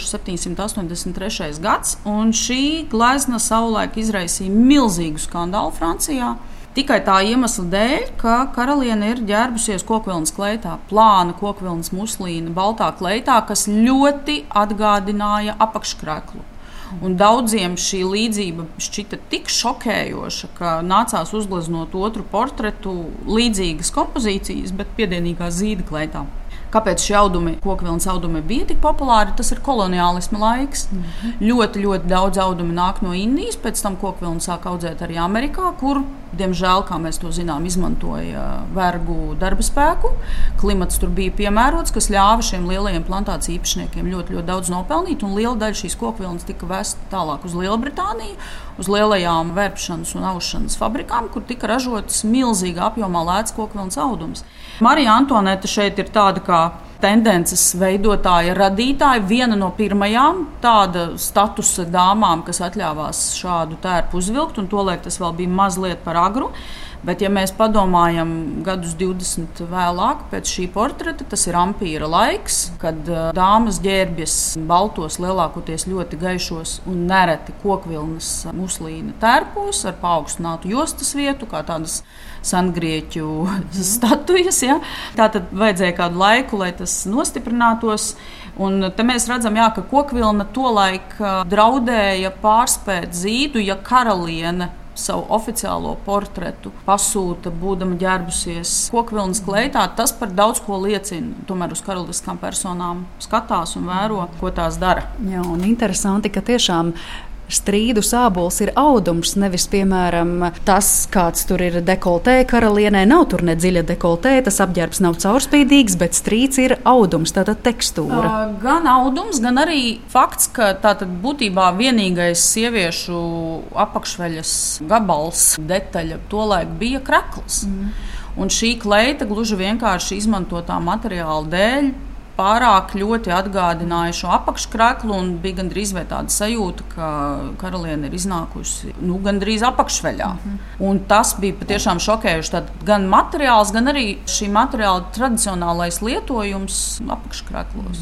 1783. gads, un šī glezna savulaik izraisīja milzīgu skandālu Francijā. Tikai tā iemesla dēļ, ka karaliene ir ģērbusies kokvilnas kleitā, plāna kokvilnas muslīna, baltā kleitā, kas ļoti atgādināja apakškreklu. Un daudziem šī līdzība šķita tik šokējoša, ka nācās uzgleznot otru portretu līdzīgas kompozīcijas, bet piedienīgā zīda kleitā. Kāpēc šie kokvilnas audumi bija tik populāri? Tas ir koloniālisma laiks. Ļoti daudz audumi nāk no Indijas, pēc tam kokvilnu sāk audzēt arī Amerikā, kur, diemžēl, kā mēs to zinām, izmantoja vergu darba spēku. Klimats tur bija piemērots, kas ļāva šiem lielajiem plantāciju īpašniekiem ļoti daudz nopelnīt, un liela daļa šīs kokvilnas tika vesta tālāk uz Lielbritāniju, uz lielajām vērpšanas un aušanas fabrikām, kur tika ražotas milzīgā apjomā lēts kokvilnas audums. Marija Antoanete šeit ir tāda kā tendences veidotāja, radītāja, viena no pirmajām tāda statusa dāmām, kas atļāvās šādu tērpu uzvilkt, un tolaik tas vēl bija mazliet par agru. Bet, ja mēs padomājam gadus 20 vēlāk pēc šī portreta, tas ir ampīra laiks, kad dāmas ģērbjas baltos, lielākoties ļoti gaišos un nereti kokvilnas muslīna tērpos ar paaugstinātu jostas vietu, kā tādas sengrieķu statujas. Ja? Tātad vajadzēja kādu laiku, lai tas nostiprinātos. Un te mēs redzam, ka kokvilna tolaik draudēja pārspēt zīdu, ja karaliene savu oficiālo portretu pasūta, būdama ģērbusies kokvilnas kleitā. Tas par daudz ko liecina. Tomēr uz karaliskām personām skatās un vēro, ko tās dara. Jā, un interesanti, ka tiešām strīdu sābols ir audums, nevis, piemēram, tas, kāds tur ir dekoltē karalienē. Nav tur ne dziļa dekoltē, tas apģērbs nav caurspīdīgs, bet strīds ir audums, tātad tekstūra. Gan audums, gan arī fakts, ka tātad būtībā vienīgais sieviešu apakšveļas gabals, detaļa tolaik bija krakls. Un šī kleita gluži vienkārši izmantotā materiāla dēļ pārāk ļoti atgādināja šo apakškreklu, un bija gandrīz tāda sajūta, ka karaliene ir iznākusi gandrīz apakšveļā. Un tas bija patiešām šokējuši. Tad gan materiāls, gan arī šī materiāla tradicionālais lietojums apakškreklos.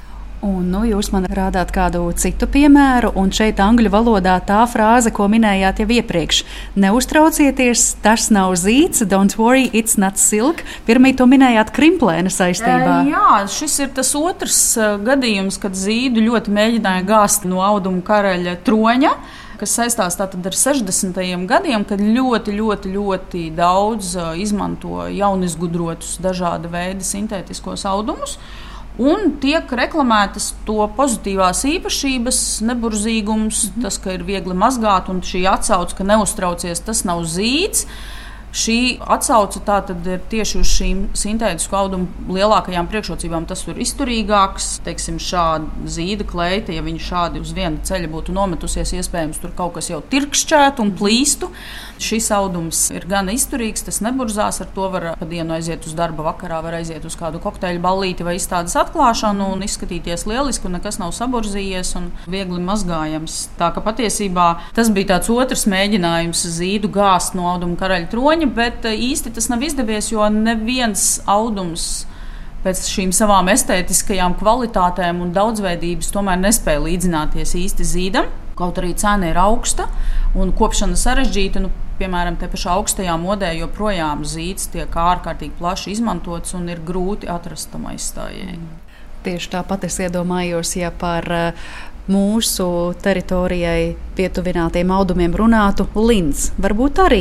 Un, jūs man rādāt kādu citu piemēru, un šeit angļu valodā tā frāze, ko minējāt jau iepriekš. Neuztraucieties, tas nav zīds, don't worry, it's not silk. Pirmie to minējāt krimplēna saistībā. Jā, šis ir tas otrs gadījums, kad zīdu ļoti mēģināja gāzt no audumu karaļa troņa, kas saistās tātad ar 60. gadiem, kad ļoti daudz izmanto jaunizgudrotus dažāda veida sintētiskos audumus. Un tiek reklamētas to pozitīvās īpašības, neburzīgums, tas, ka ir viegli mazgāt, un šī atsauce, ka neuztraucies, tas nav zīds. Šī atsauce tātad ir tieši uz šīm sintētisku audumu lielākajām priekšrocībām. Tas ir izturīgāks, teiksim, šāda zīda kleita, ja viņa šādi uz viena ceļa būtu nometusies, iespējams, tur kaut kas jau tirkšķētu un plīstu. Šis audums ir gan izturīgs, tas neburzās, ar to var pa dienu aiziet uz darba, vakarā var aiziet uz kādu kokteļu ballīti vai izstādes atklāšanu un izskatīties lieliski, un nekas nav saburzījies un viegli mazgājams. Tā ka patiesībā tas bija tāds otrs mēģinājums zīdu gāzt no auduma karaļa troņa, bet īsti tas nav izdevies, jo neviens audums pēc šīm savām estētiskajām kvalitātēm un daudzveidības tomēr nespēja līdzināties īsti zīdam. Kaut arī cena ir augsta un kopšana sarežģīta, piemēram, te pašā augstajā modē joprojām zīds tiek ārkārtīgi plaši izmantots un ir grūti atrast tam aizstājēju. Tieši tāpat es iedomājos, ja par mūsu teritorijai pietuvinātiem audumiem runātu lins. Varbūt arī,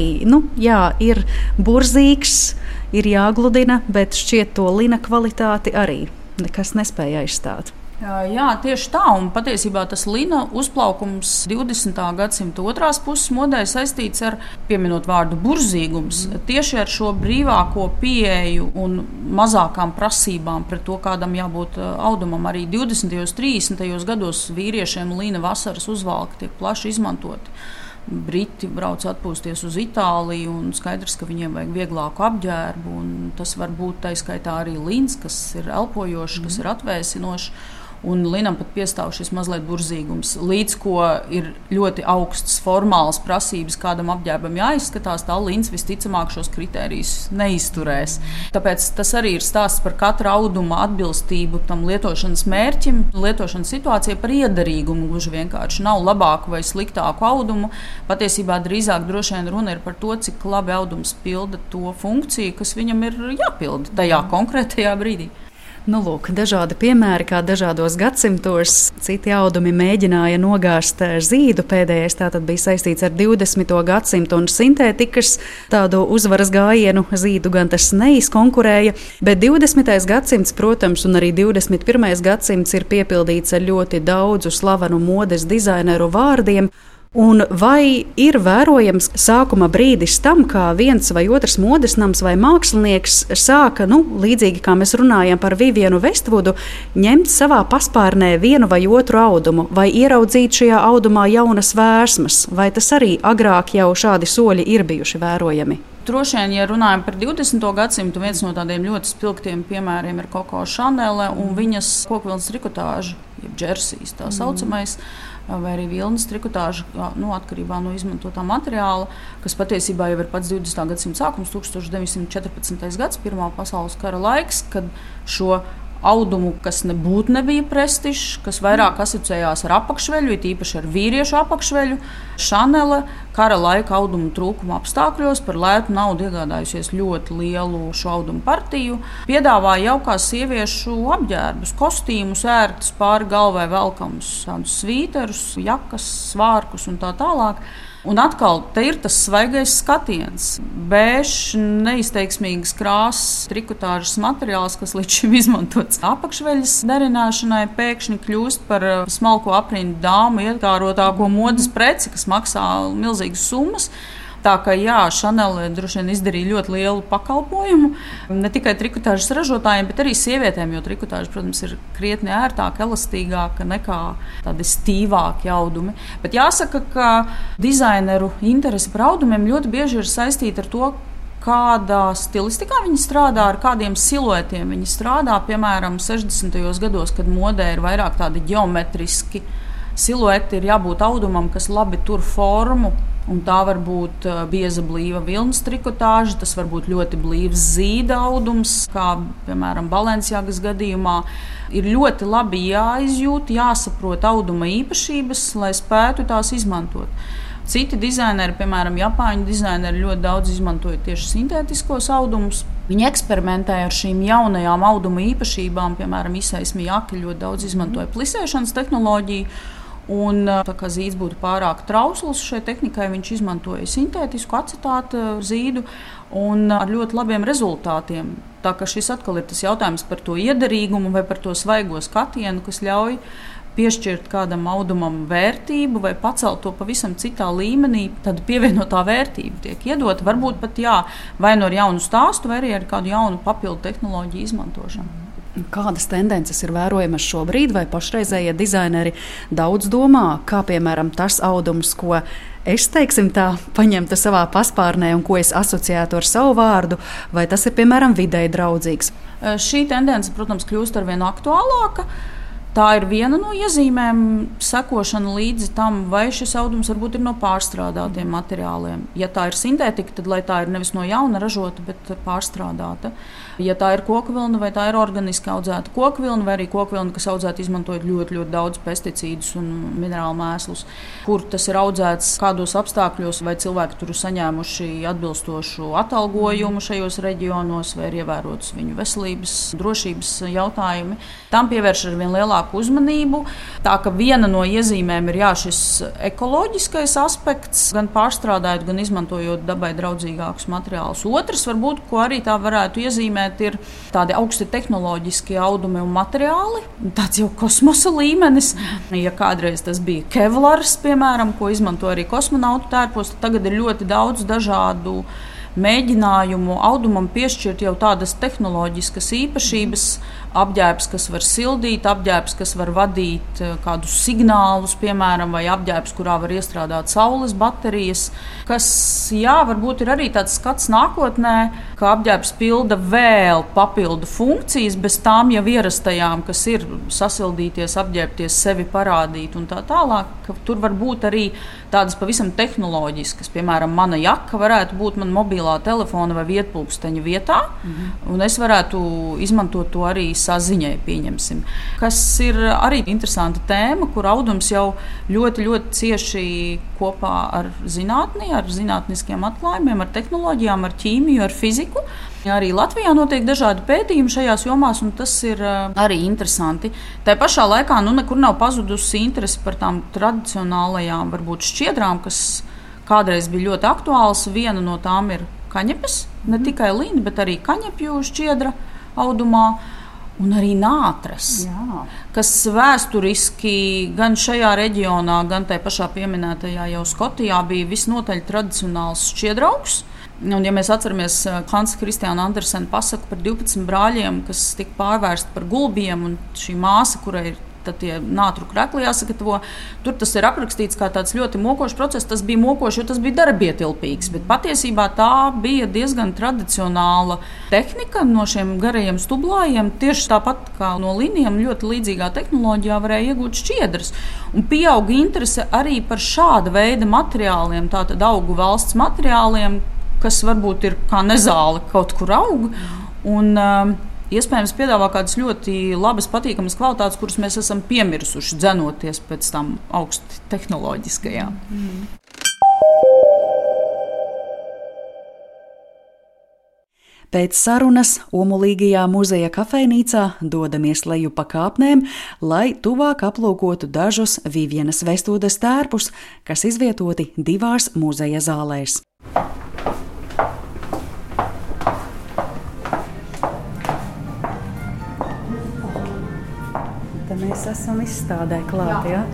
ir burzīgs, ir jāgludina, bet šķiet to lina kvalitāti arī nekas nespēja aizstāt. Jā, tieši tā, un patiesībā tas lina uzplaukums 20. gadsimta otrās puses modē saistīts ar, pieminot vārdu burzīgums, tieši ar šo brīvāko pieeju un mazākām prasībām pret to, kādam jābūt audumam. Arī 20. un 30. gados vīriešiem lina vasaras uzvalki tiek plaši izmantoti. Briti brauc atpūsties uz Itāliju, un skaidrs, ka viņiem vajag vieglāku apģērbu, un tas var būt tā skaitā arī lins, kas ir elpojošs, kas ir atvēsinošs. Un linam pat piestāv šis mazliet burzīgums. Līdz ko ir ļoti augstas formālas prasības, kādam apģērbam jāizskatās, tā lins visticamāk šos kritērijus neizturēs. Tāpēc tas arī ir stāsts par katra auduma atbilstību tam lietošanas mērķim, lietošanas situācijai, par iederīgumu. Gluži vienkārši nav labāku vai sliktāku audumu. Patiesībā drīzāk droši vien runa ir par to, cik labi audums pilda to funkciju, kas viņam ir jāpilda tajā konkrētajā brīdī. Lūk, dažādi piemēri, kā dažādos gadsimtos citi audumi mēģināja nogāzt zīdu. Pēdējais tātad bija saistīts ar 20. gadsimtu un sintētikas tādu uzvaras gājienu. Zīdu gan tas neizkonkurēja, bet 20. gadsimts, protams, un arī 21. gadsimts ir piepildīts ar ļoti daudzu slavenu modes dizaineru vārdiem. Un vai ir vērojams sākuma brīdis tam, kā viens vai otrs modesnams vai mākslinieks sāka, līdzīgi kā mēs runājam par Vivienu Vestvudu, ņemt savā paspārnē vienu vai otru audumu, vai ieraudzīt šajā audumā jaunas vērsmas, vai tas arī agrāk jau šādi soļi ir bijuši vērojami? Droši vien, ja runājam par 20. gadsimtu, viens no tādiem ļoti spilgtiem piemēriem ir Coco Chanel un viņas kokvilnas trikotāža, jeb džersijas tā saucamais, vai arī vilnas trikotāža, atkarībā no izmantotā materiāla, kas patiesībā jau ir pats 20. gadsimta sākums, 1914. gads, Pirmā pasaules kara laiks, kad šo audumu, kas nebija prestižs, kas vairāk asociējās ar apakšveļu, it īpaši ar vīriešu apakšveļu. Chanel kara laika audumu trūkuma apstākļos par lētu naudu iegādājusies ļoti lielu šo audumu partiju, piedāvāja jaukās sieviešu apģērbus, kostīmus, ērtus, pāri galvai velkamus, tādus svīterus, jakas, svārkus un tā tālāk. Un atkal te ir tas svaigais skatiens, bēžs, neizteiksmīgas krāsas, trikotāžas materiāls, kas līdz šim izmantots apakšveļas darināšanai, pēkšņi kļūst par smalko aprindu dāmu iekārotāko modes preci, kas maksā milzīgas summas. Tā kā Chanel droši vien izdarīja ļoti lielu pakalpojumu ne tikai trikotāžas ražotājiem, bet arī sievietēm, jo trikotāža, protams, ir krietni ērtāka, elastīgāka nekā tādi stīvāki audumi. Bet jāsaka, ka dizaineru interese par audumiem ļoti bieži ir saistīta ar to, kādā stilistikā viņi strādā, ar kādiem siluetiem viņi strādā. Piemēram, 60. gados, kad modē ir vairāk tādi ģeometriski silueti, ir jābūt audumam, kas labi tur formu. Un tā var būt bieza blīva vilnas trikotāža, tas var būt ļoti blīvs zīda audums, kā piemēram Balenciagas gadījumā. Ir ļoti labi jāizjūt, jāsaprot auduma īpašības, lai spētu tās izmantot. Citi dizaineri, piemēram, Japāņu dizaineri, ļoti daudz izmantoja tieši sintētiskos audumus. Viņi eksperimentēja ar šīm jaunajām auduma īpašībām, piemēram, Isaismi Jaki ļoti daudz izmantoja plisēšanas tehnoloģiju. Un, tā kā zīds būtu pārāk trausls šai tehnikai, viņš izmantoja sintētisku acetātu zīdu un ar ļoti labiem rezultātiem. Tā kā šis atkal ir tas jautājums par to iederīgumu vai par to svaigo skatienu, kas ļauj piešķirt kādam audumam vērtību vai pacelt to pavisam citā līmenī, tad pievienotā vērtība tiek iedota. Varbūt pat vai no ar jaunu stāstu, vai arī ar kādu jaunu papildu tehnoloģiju izmantošanu. Kādas tendences ir vērojamas šobrīd, vai pašreizējie dizaineri daudz domā, kā piemēram tas audums, ko es, teiksim tā, paņemtu savā paspārnē un ko es asociētu ar savu vārdu, vai tas ir, piemēram, videi draudzīgs? Šī tendence, protams, kļūst arvien aktuālāka. Tā ir viena no iezīmēm, sekošana līdzi tam, vai šis audums varbūt ir no pārstrādātiem materiāliem. Ja tā ir sintētika, tad lai tā ir nevis no jauna ražota, bet pārstrādāta. Ja tā ir koku vilna, vai tā ir organiski audzēta koku vilna, vai arī koku vilna, kas audzēta izmantojot ļoti, ļoti daudz pesticīdus un minerālu mēslus, kur tas ir audzēts, kādos apstākļos, vai cilvēki tur ir saņēmuši atbilstošu atalgojumu šajos reģionos, vai ir ievērotas viņu veselības, drošības jautājumi. Tam pievērš ar vien lielāku uzmanību. Tā ka viena no iezīmēm ir šis ekoloģiskais aspekts, gan pārstrādājot, gan izmantojot dabai draudzīgākus materiālus. Otrs, varbūt, ko arī tā varētu iezīmēt, ir tādi augsti tehnoloģiski audumi un materiāli. Tāds jau kosmosa līmenis. Ja kādreiz tas bija kevlars, piemēram, ko izmanto arī kosmonautu tērpos, tad tagad ir ļoti daudz dažādu mēģinājumu audumam piešķirt jau tādas tehnoloģiskas īpašības, apģērbs, kas var sildīt, apģērbs, kas var vadīt kādus signālus, piemēram, vai apģērbs, kurā var iestrādāt saules baterijas, kas, varbūt ir arī tāds skats nākotnē, ka apģērbs pilda vēl papildu funkcijas, bez tām jau ierastajām, kas ir sasildīties, apģērbties, sevi parādīt un tā tālāk, ka tur var būt arī tādas pavisam tehnoloģiskas, piemēram, mana jaka varētu būt man mobilā telefona vai vietpulksteņa vietā, un es varētu izmantot to arī saziņai, pieņemsim. Kas ir arī interesanta tēma, kur audums jau ļoti, ļoti cieši kopā ar zinātni, ar zinātniskiem atklājumiem, ar tehnoloģijām, ar ķīmiju, ar fiziku. Arī Latvijā notiek dažādi pētījumi šajās jomās, un tas ir arī interesanti. Tā pašā laikā nekur nav pazudusi interese par tām tradicionālajām, varbūt šķiedrām, kas kādreiz bija ļoti aktuāls. Viena no tām ir kaņepes, ne tikai līna, bet arī kaņepju šķiedra audumā. Un arī nātras, kas vēsturiski gan šajā reģionā, gan tajā pašā pieminētajā jau Skotijā bija visnotaļ tradicionāls šķiedraugs. Un, ja mēs atceramies Hansa Kristiāna Andersena pasaku par 12 brāļiem, kas tika pārvērsti par gulbiem, un šī māsa, kurai ir tie nātru krekli jāsagatavo, tur tas ir aprakstīts kā tāds ļoti mokošs process. Tas bija mokošs, jo tas bija darbietilpīgs, bet patiesībā tā bija diezgan tradicionāla tehnika no šiem garajiem stublājiem. Tieši tāpat kā no līnijām ļoti līdzīgā tehnoloģijā varēja iegūt šķiedras. Un pieauga interese arī par šāda veida materiāliem, tātad augu valsts materiāliem, kas varbūt ir kā nezāle kaut kur aug. Un, iespējams, piedāvā kādas ļoti labas, patīkamas kvalitātes, kuras mēs esam piemirsuši, dzenoties pēc tam augsti tehnoloģiskajām. Pēc sarunas Omulīgajā muzeja kafejnīcā dodamies leju pa kāpnēm, lai tuvāk aplūkotu dažus Vivienas Vestodas tērpus, kas izvietoti divās muzeja zālēs. Mēs esam izstādē klāt, Jā.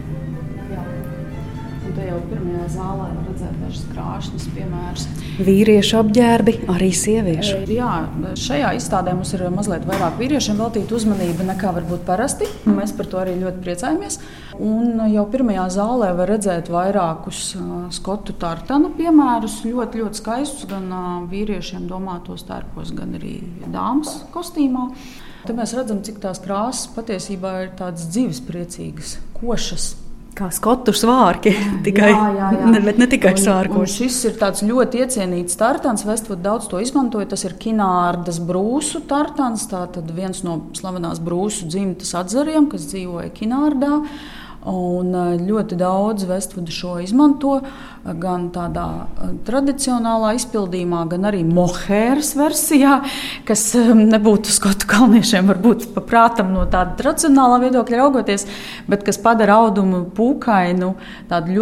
Un te jau pirmajā zālē var redzēt dažas krāšņas piemērs. Vīriešu apģērbi, arī sieviešu. Jā, šajā izstādē mums ir mazliet vairāk vīriešiem veltīta uzmanība nekā varbūt parasti. Mēs par to arī ļoti priecājamies. Un jau pirmajā zālē var redzēt vairākus skotu tartana piemērus, ļoti, ļoti skaistus, gan vīriešiem domātos tērpos, gan arī dāmas kostīmā. Te mēs redzam, cik tās krāsas patiesībā ir tādas dzīvespriecīgas, košas. Kā skotu svārki, bet ne tikai svārkos. Šis ir tāds ļoti iecienīts tartans, Westwood daudz to izmantoja. Tas ir Kinārdas brūsu tartans, tātad viens no slavenās brūsu dzimtas atzariem, kas dzīvoja Kinārdā. Un ļoti daudz Westwooda šo izmanto gan tādā tradicionālā izpildījumā, gan arī mohēras versijā, kas nebūtu skotu kalniešiem varbūt paprātam no tāda tradicionālā viedokļa raugoties, bet kas padara audumu pūkainu, tādu ļoti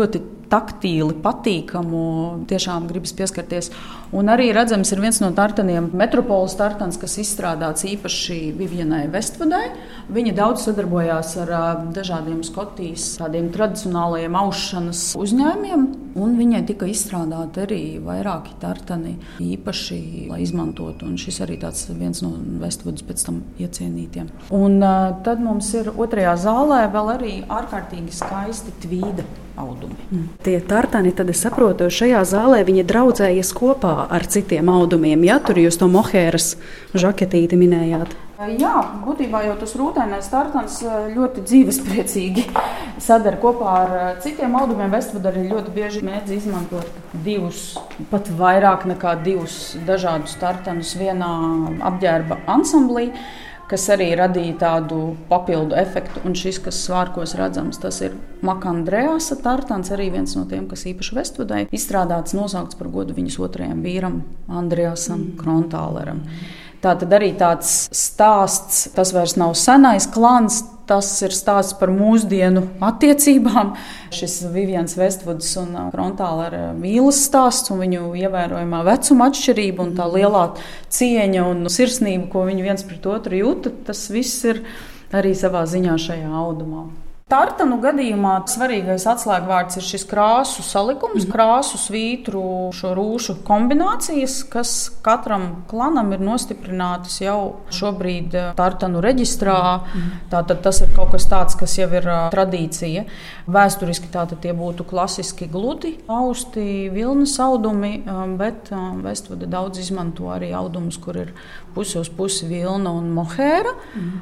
taktīli, patīkamu, tiešām gribas pieskarties. Un arī redzams ir viens no tartaniem, Metropoles tartans, kas izstrādāts īpaši Vivienai Vestvudai. Viņa daudz sadarbojās ar dažādiem Skotijas tādiem tradicionālajiem aušanas uzņēmiem, un viņai tika izstrādāti arī vairāki tartani īpaši, lai izmantotu, un šis arī tāds viens no Vestvudas pēc tam iecienītiem. Un tad mums ir otrajā zālē vēl arī ārkārtīgi skaisti tvīda audumi. Tie tartani, tad es saprotu, šajā zālē viņi draudzējas kopā ar citiem audumiem. Ja tur jūs to mohēras žaketīti minējāt? Jā, būtībā jau tas rūtainais tartans ļoti dzīvespriecīgi sadara kopā ar citiem audumiem. Vestvuda arī ļoti bieži mēdz izmantot divus, pat vairāk nekā divus dažādus tartanus vienā apģērba ansamblī, kas arī radīja tādu papildu efektu. Un šis, kas svārkos redzams, tas ir Makandreasa tartans, arī viens no tiem, kas īpaši Vestvudai izstrādāts, nosaukts par godu viņas otrajam vīram, Andreasam Krontāleram. Tā tad arī tāds stāsts, tas vairs nav senais klans, tas ir stāsts par mūsdienu attiecībām. Šis Vivienas Vestvudas un Krontālera mīlas stāsts un viņu ievērojamā vecuma atšķirība un tā lielā cieņa un sirsnība, ko viņi viens pret otru jūta, tas viss ir arī savā ziņā šajā audumā. Tartanu gadījumā svarīgais atslēgvārds ir šis krāsu salikums, krāsu, svītru, šo rūšu kombinācijas, kas katram klanam ir nostiprinātas jau šobrīd tartanu reģistrā. Tātad tas ir kaut kas tāds, kas jau ir tradīcija. Vēsturiski tātad tie būtu klasiski gludi austi vilnas audumi, bet Vestvuda daudz izmanto arī audumus, kur ir pusi uz pusi vilna un mohēra.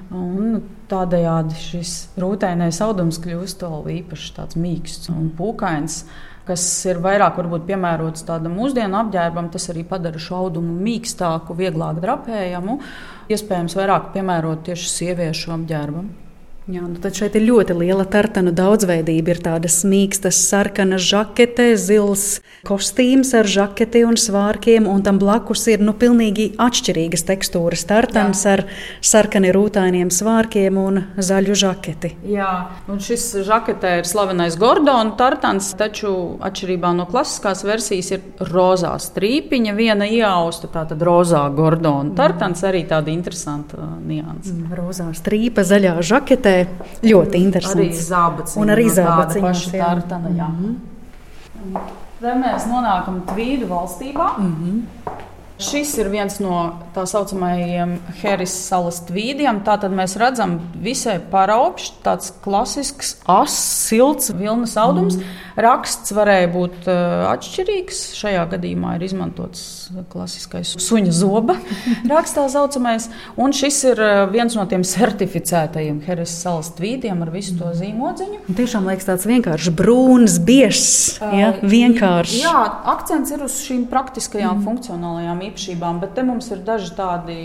Un tādējādi šis rūtainais audums kļūst vēl īpaši tāds mīksts un pūkains, kas ir vairāk varbūt piemērots tādam mūsdienu apģērbam. Tas arī padara šo audumu mīkstāku, vieglāk drapējamu, iespējams vairāk piemērot tieši sieviešu apģērbam. Jā, tad šeit ir ļoti liela tartanu daudzveidība. Ir tādas mīkstas sarkanas žakete, zils kostīms ar žaketi un svārkiem, un tam blakus ir pilnīgi atšķirīgas tekstūras tartans ar sarkani rūtainiem svārkiem un zaļu žaketi. Jā, un šis žaketē ir slavenais Gordona tartans, taču atšķirībā no klasiskās versijas ir rozā strīpiņa, viena ieausta, tātad rozā Gordona tartans, arī tāda interesanta nianse. Rozā strīpa, zaļā žaketē. Ļoti interesants. Arī zābaciņa. Un arī zābaciņa. Tāda paša tartana, jā. Te mēs nonākam tvīdu valstībā. Šis ir viens no tā saucamajiem Heris salas tvīdiem. Tātad mēs redzam visai paraupšs, tāds klasisks, silts vilnas audums. Raksts varēja būt atšķirīgs. Šajā gadījumā ir izmantots klasiskais suņa zoba rakstā saucamais. Un šis ir viens no tiem certificētajiem Heris salas tvīdiem ar visu to zīmodziņu. Tiešām liekas tāds vienkārši brūns, biezs, vienkārši. Jā, akcents ir uz šīm praktiskajām funkcionālajām īpašībām, bet te mums ir daži tādi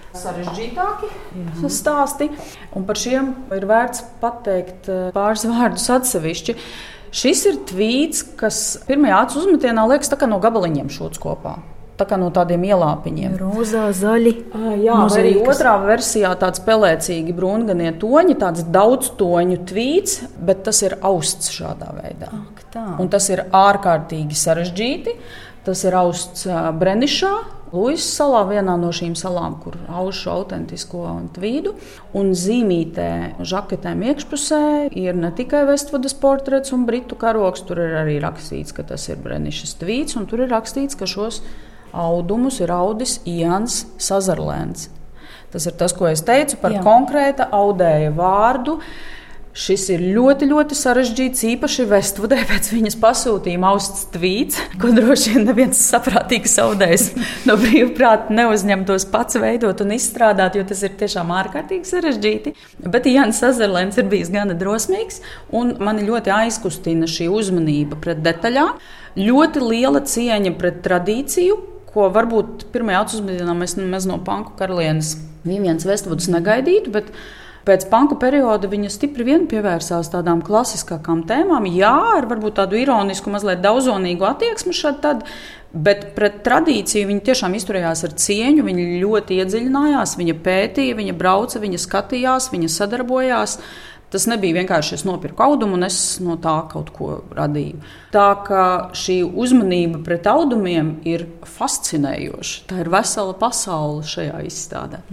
sarežģītāki stāsti. Un par šiem ir vērts pateikt pāris vārdus atsevišķi. Šis ir tvīds, kas pirmajā acu uzmetienā liekas tā kā no gabaliņiem šūts kopā. Tā kā no tādiem ielāpiņiem. Rozā, zaļi. Jā, arī otrā versijā tāds pelēcīgi brūnganie toņi, tāds daudz toņu tvīds, bet tas ir austs šādā veidā. Un tas ir ārkārtīgi sarežģīti. Tas ir austs Brenišā, Luisas salā, vienā no šīm salām, kur auž šo autentisko tvīdu. Un zīmītē žaketēm iekšpusē ir ne tikai Vestvudas portrets un britu karogs, tur ir arī rakstīts, ka tas ir Brenišas tvīds, un tur ir rakstīts, ka šos audumus ir audis Ians Sazerlēns. Tas ir tas, ko es teicu par konkrēta audēja vārdu. Šis ir ļoti, ļoti sarežģīts, īpaši Vestvudai pēc viņas pasūtījuma austs tvīds, ko droši vien neviens saprātīgs audējs no brīvprāta neuzņemtos pats veidot un izstrādāt, jo tas ir tiešām ārkārtīgi sarežģīti. Bet Jānis Sazerlēns ir bijis gana drosmīgs, un mani ļoti aizkustina šī uzmanība pret detaļām. Ļoti liela cieņa pret tradīciju, ko varbūt pirmajā acu uzmetienā mēs no panku karalienes Vivienas Vestvudas negaidītu, bet pēc panku perioda viņa stipri vien pievērsās tādām klasiskākām tēmām. Jā, ar varbūt tādu ironisku, mazliet daudzonīgu attieksmi šad tad, bet pret tradīciju viņa tiešām izturējās ar cieņu, viņa ļoti iedziļinājās, viņa pētīja, viņa brauca, viņa skatījās, viņa sadarbojās. Tas nebija vienkārši es nopirku audumu un es no tā kaut ko radīju. Tā kā šī uzmanība pret audumiem ir fascinējoša. Tā ir vesela pasaule šajā izstādē.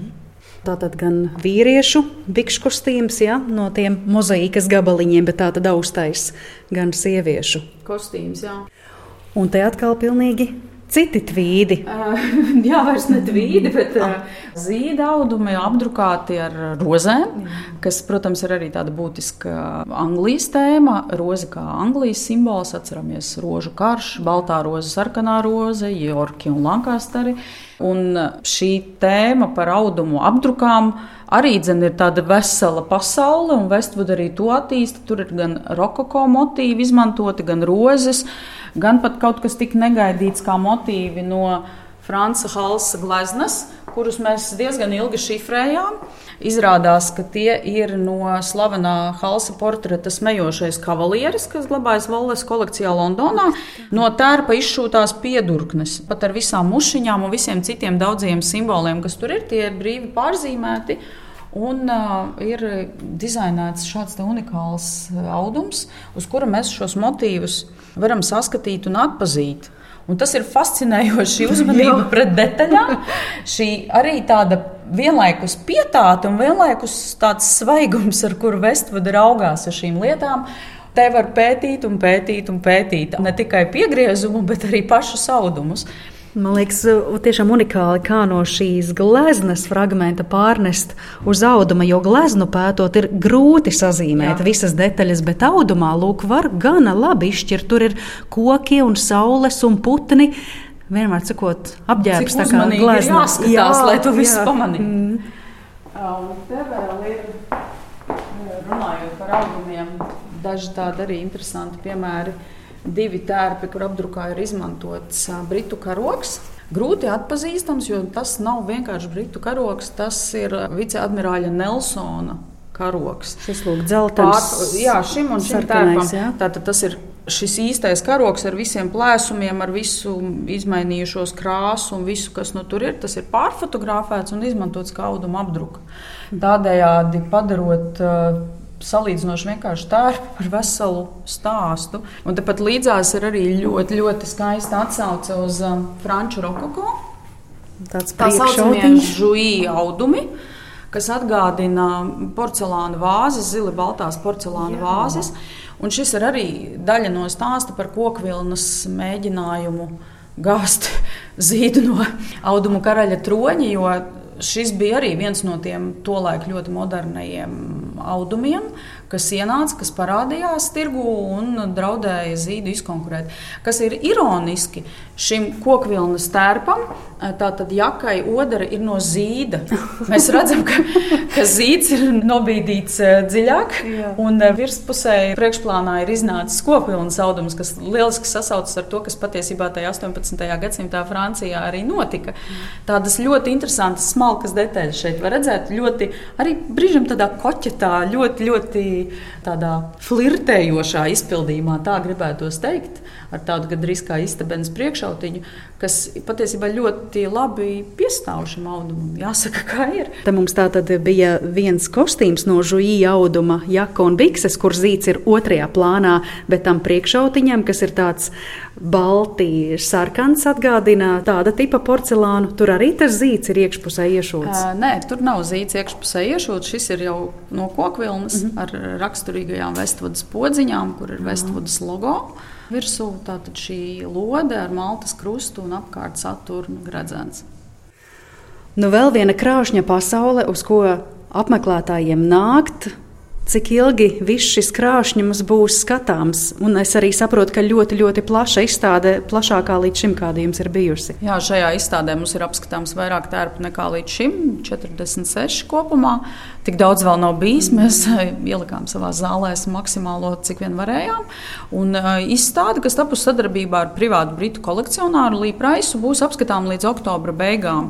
Tātad gan vīriešu bikšu kostīms, ja, no tiem mozaīkas gabaliņiem, bet tātad austais gan sieviešu Kostīms, jā. Un te atkal pilnīgi citi tvīdi. Jā, vairs ne tvīdi, bet zīda audumi apdrukāti ar rozēm, kas, protams, ir arī tāda būtiska Anglijas tēma. Roze kā Anglijas simbols, atceramies rožu karš, baltā roze, sarkanā roze, Jorki un Lankasteri. Un šī tēma par audumu apdrukām arī ir tāda vesela pasaule, un Westwood arī to attīsta. Tur ir gan rokoko motīvi izmantoti, gan rozes, gan pat kaut kas tik negaidīts kā motīvi no Franca Halsa gleznas, kurus mēs diezgan ilgi šifrējām. Izrādās, ka tie ir no slavenā Halsa portreta Smejošais kavalieris, kas glabājas Wallis kolekcijā Londonā. No tērpa izšūtās piedurknes, pat ar visām mušiņām un visiem citiem daudziem simboliem, kas tur ir, tie ir brīvi pārzīmēti. Un ir dizainēts šāds unikāls audums, uz kura mēs šos motīvus varam saskatīt un atpazīt. Un tas ir fascinējoši, uzmanība pret detaļām. Šī arī tāda vienlaikus pietāte un vienlaikus tāds svaigums, ar kuru Westwood raugās ar šīm lietām. Te var pētīt un pētīt un pētīt ne tikai piegriezumu, bet arī pašus audumus. Man liekas, tiešām unikāli, kā no šīs gleznas fragmenta pārnest uz auduma, jo gleznu pētot ir grūti sazīmēt visas detaļas, bet audumā, lūk, var gana labi izšķirt. Tur ir koki un saules un putni. Vienmēr sakot, apģērbs tā kā gleznas. Cik uzmanīgi ir jāskatās, lai to visu pamanītu. Un te vēl ir, runājot par audumiem, daži tādi arī interesanti piemēri. 2 tērpi, kur apdrukā ir izmantots britu karogs. Grūti atpazīstams, jo tas nav vienkārši britu karogs, tas ir viceadmirāļa Nelsona karogs. Šis lūk dzeltens. Jā, šim un šim tērpam. Tātad tas ir šis īstais karogs ar visiem plēsumiem, ar visu izmainījušos krāsu un visu, kas nu tur ir. Tas ir pārfotografēts un izmantots kā auduma apdruka. Tādējādi padarot salīdzinoši vienkārši tērpu par veselu stāstu. Un tepat līdzās ir arī ļoti, ļoti skaista atsauce uz franču rokoko. Tā saucamie žuī audumi, kas atgādina porcelāna vāzes, zili baltās porcelāna vāzes. Un šis ir arī daļa no stāsta par kokvilnas mēģinājumu gāzt zīdu no audumu karaļa troņa, jo šis bija arī viens no tiem tolaik ļoti modernajiem audumiem, kas ienāca, kas parādījās tirgu un draudēja zīdu izkonkurēt. Kas ir ironiski, šim kokvilnas tērpam, tātad jakai odara ir no zīda. Mēs redzam, ka zīds ir nobīdīts dziļāk, un virspusē priekšplānā ir iznācis kokvilnas audums, kas lieliski sasaucas ar to, kas patiesībā tajā 18. gadsimtā Francijā arī notika. Tādas ļoti interesantas smalkas detaļas šeit var redzēt, ļoti arī brīžam tādā koķetā, ļoti tādā flirtējošā izpildījumā, tā gribētos teikt, ar tādu gandrīz kā istabenes priekšautiņu, kas patiesībā ļoti labi piestāv šim audumam. Jāsaka, kā ir. Te mums tātad bija viens kostīms no žuī auduma, jaka un bikses, kur zīds ir otrajā plānā, bet tam priekšautiņam, kas ir tāds balti sarkans, atgādina tāda tipa porcelānu. Tur arī tas zīds ir iekšpusē iešūts. Nē, tur nav zīds iekšpusē iešūts. Šis ir jau no kokvilnas ar raksturīgajām Westwoodas podziņām, kur ir Westwoodas logo. Virsū tātad šī lode ar maltas krustu un apkārt Saturna gredzens. Nu, vēl viena krāšņa pasaule, uz ko apmeklētājiem nākt. Cik ilgi viss šis krāšņums būs skatāms? Un es arī saprotu, ka ļoti, ļoti plaša izstāde, plašākā līdz šim, kāda jums ir bijusi. Jā, šajā izstādē mums ir apskatāms vairāk tērpu nekā līdz šim, 46 kopumā. Tik daudz vēl nav bijis. Mēs ielikām savā zālēs maksimālo, cik vien varējām. Un izstāde, kas tapusi sadarbībā ar privātu britu kolekcionāru Lee Priceu, būs apskatām līdz oktobra beigām.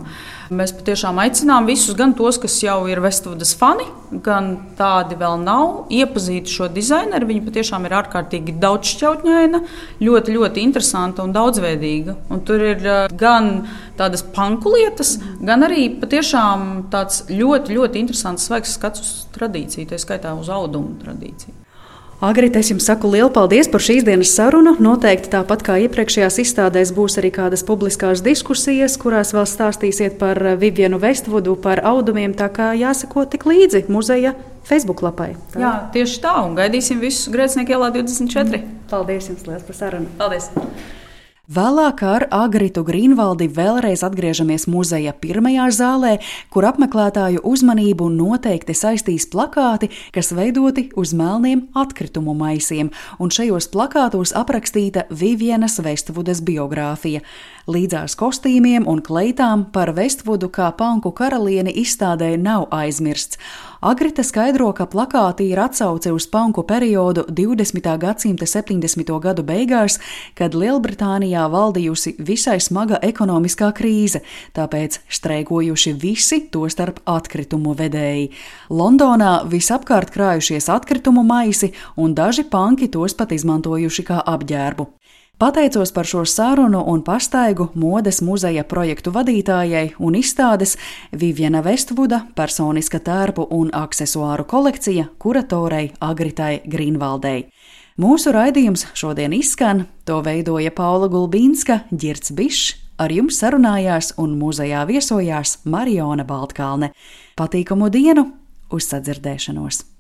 Mēs patiešām aicinām visus, gan tos, kas jau ir Westwoodas fani, gan tādi vēl nav, iepazīt šo dizaineru. Viņa patiešām ir ārkārtīgi daudzšķautņaina, ļoti, ļoti interesanta un daudzveidīga. Un tur ir gan tādas panku lietas, gan arī patiešām tāds ļoti, ļoti interesants svaigs skats uz tradīciju, tā skaitā uz audumu tradīciju. Agrita, es jums saku lielu paldies par šīs dienas sarunu. Noteikti tāpat kā iepriekšējās izstādēs būs arī kādas publiskās diskusijas, kurās vēl stāstīsiet par Vivienu Westwoodu, par audumiem, tā kā jāsako tik līdzi muzeja Facebook lapai. Jā, tieši tā, un gaidīsim visus Grēcnieku ielā 24. Paldies jums liels par sarunu. Paldies! Vēlāk ar Agritu Grīnvaldi vēlreiz atgriežamies muzeja pirmajā zālē, kur apmeklētāju uzmanību noteikti saistīs plakāti, kas veidoti uz melniem atkritumu maisiem, un šajos plakātos aprakstīta Vivienas Westwoodas biogrāfija. Līdzās kostīmiem un kleitām par Westwoodu kā panku karalieni izstādē nav aizmirsts. Agrita skaidro, ka plakāti ir atsauce uz panku periodu 20. gadsimta 70. gadu beigās, kad Lielbritānijā valdījusi visai smaga ekonomiskā krīze, tāpēc streikojuši visi, tostarp atkritumu vedēji. Londonā visapkārt krājušies atkritumu maisi, un daži panki tos pat izmantojuši kā apģērbu. Pateicos par šo sarunu un pastaigu modes muzeja projektu vadītājai un izstādes Viviena Westwooda personiska tērpu un aksesuāru kolekcija kuratorei Agritai Grīnvaldei. Mūsu raidījums šodien izskan, to veidoja Paula Gulbinska, Ģirds Bišs, ar jums sarunājās un muzejā viesojās Mariona Baltkalne. Patīkamu dienu, uz sadzirdēšanos!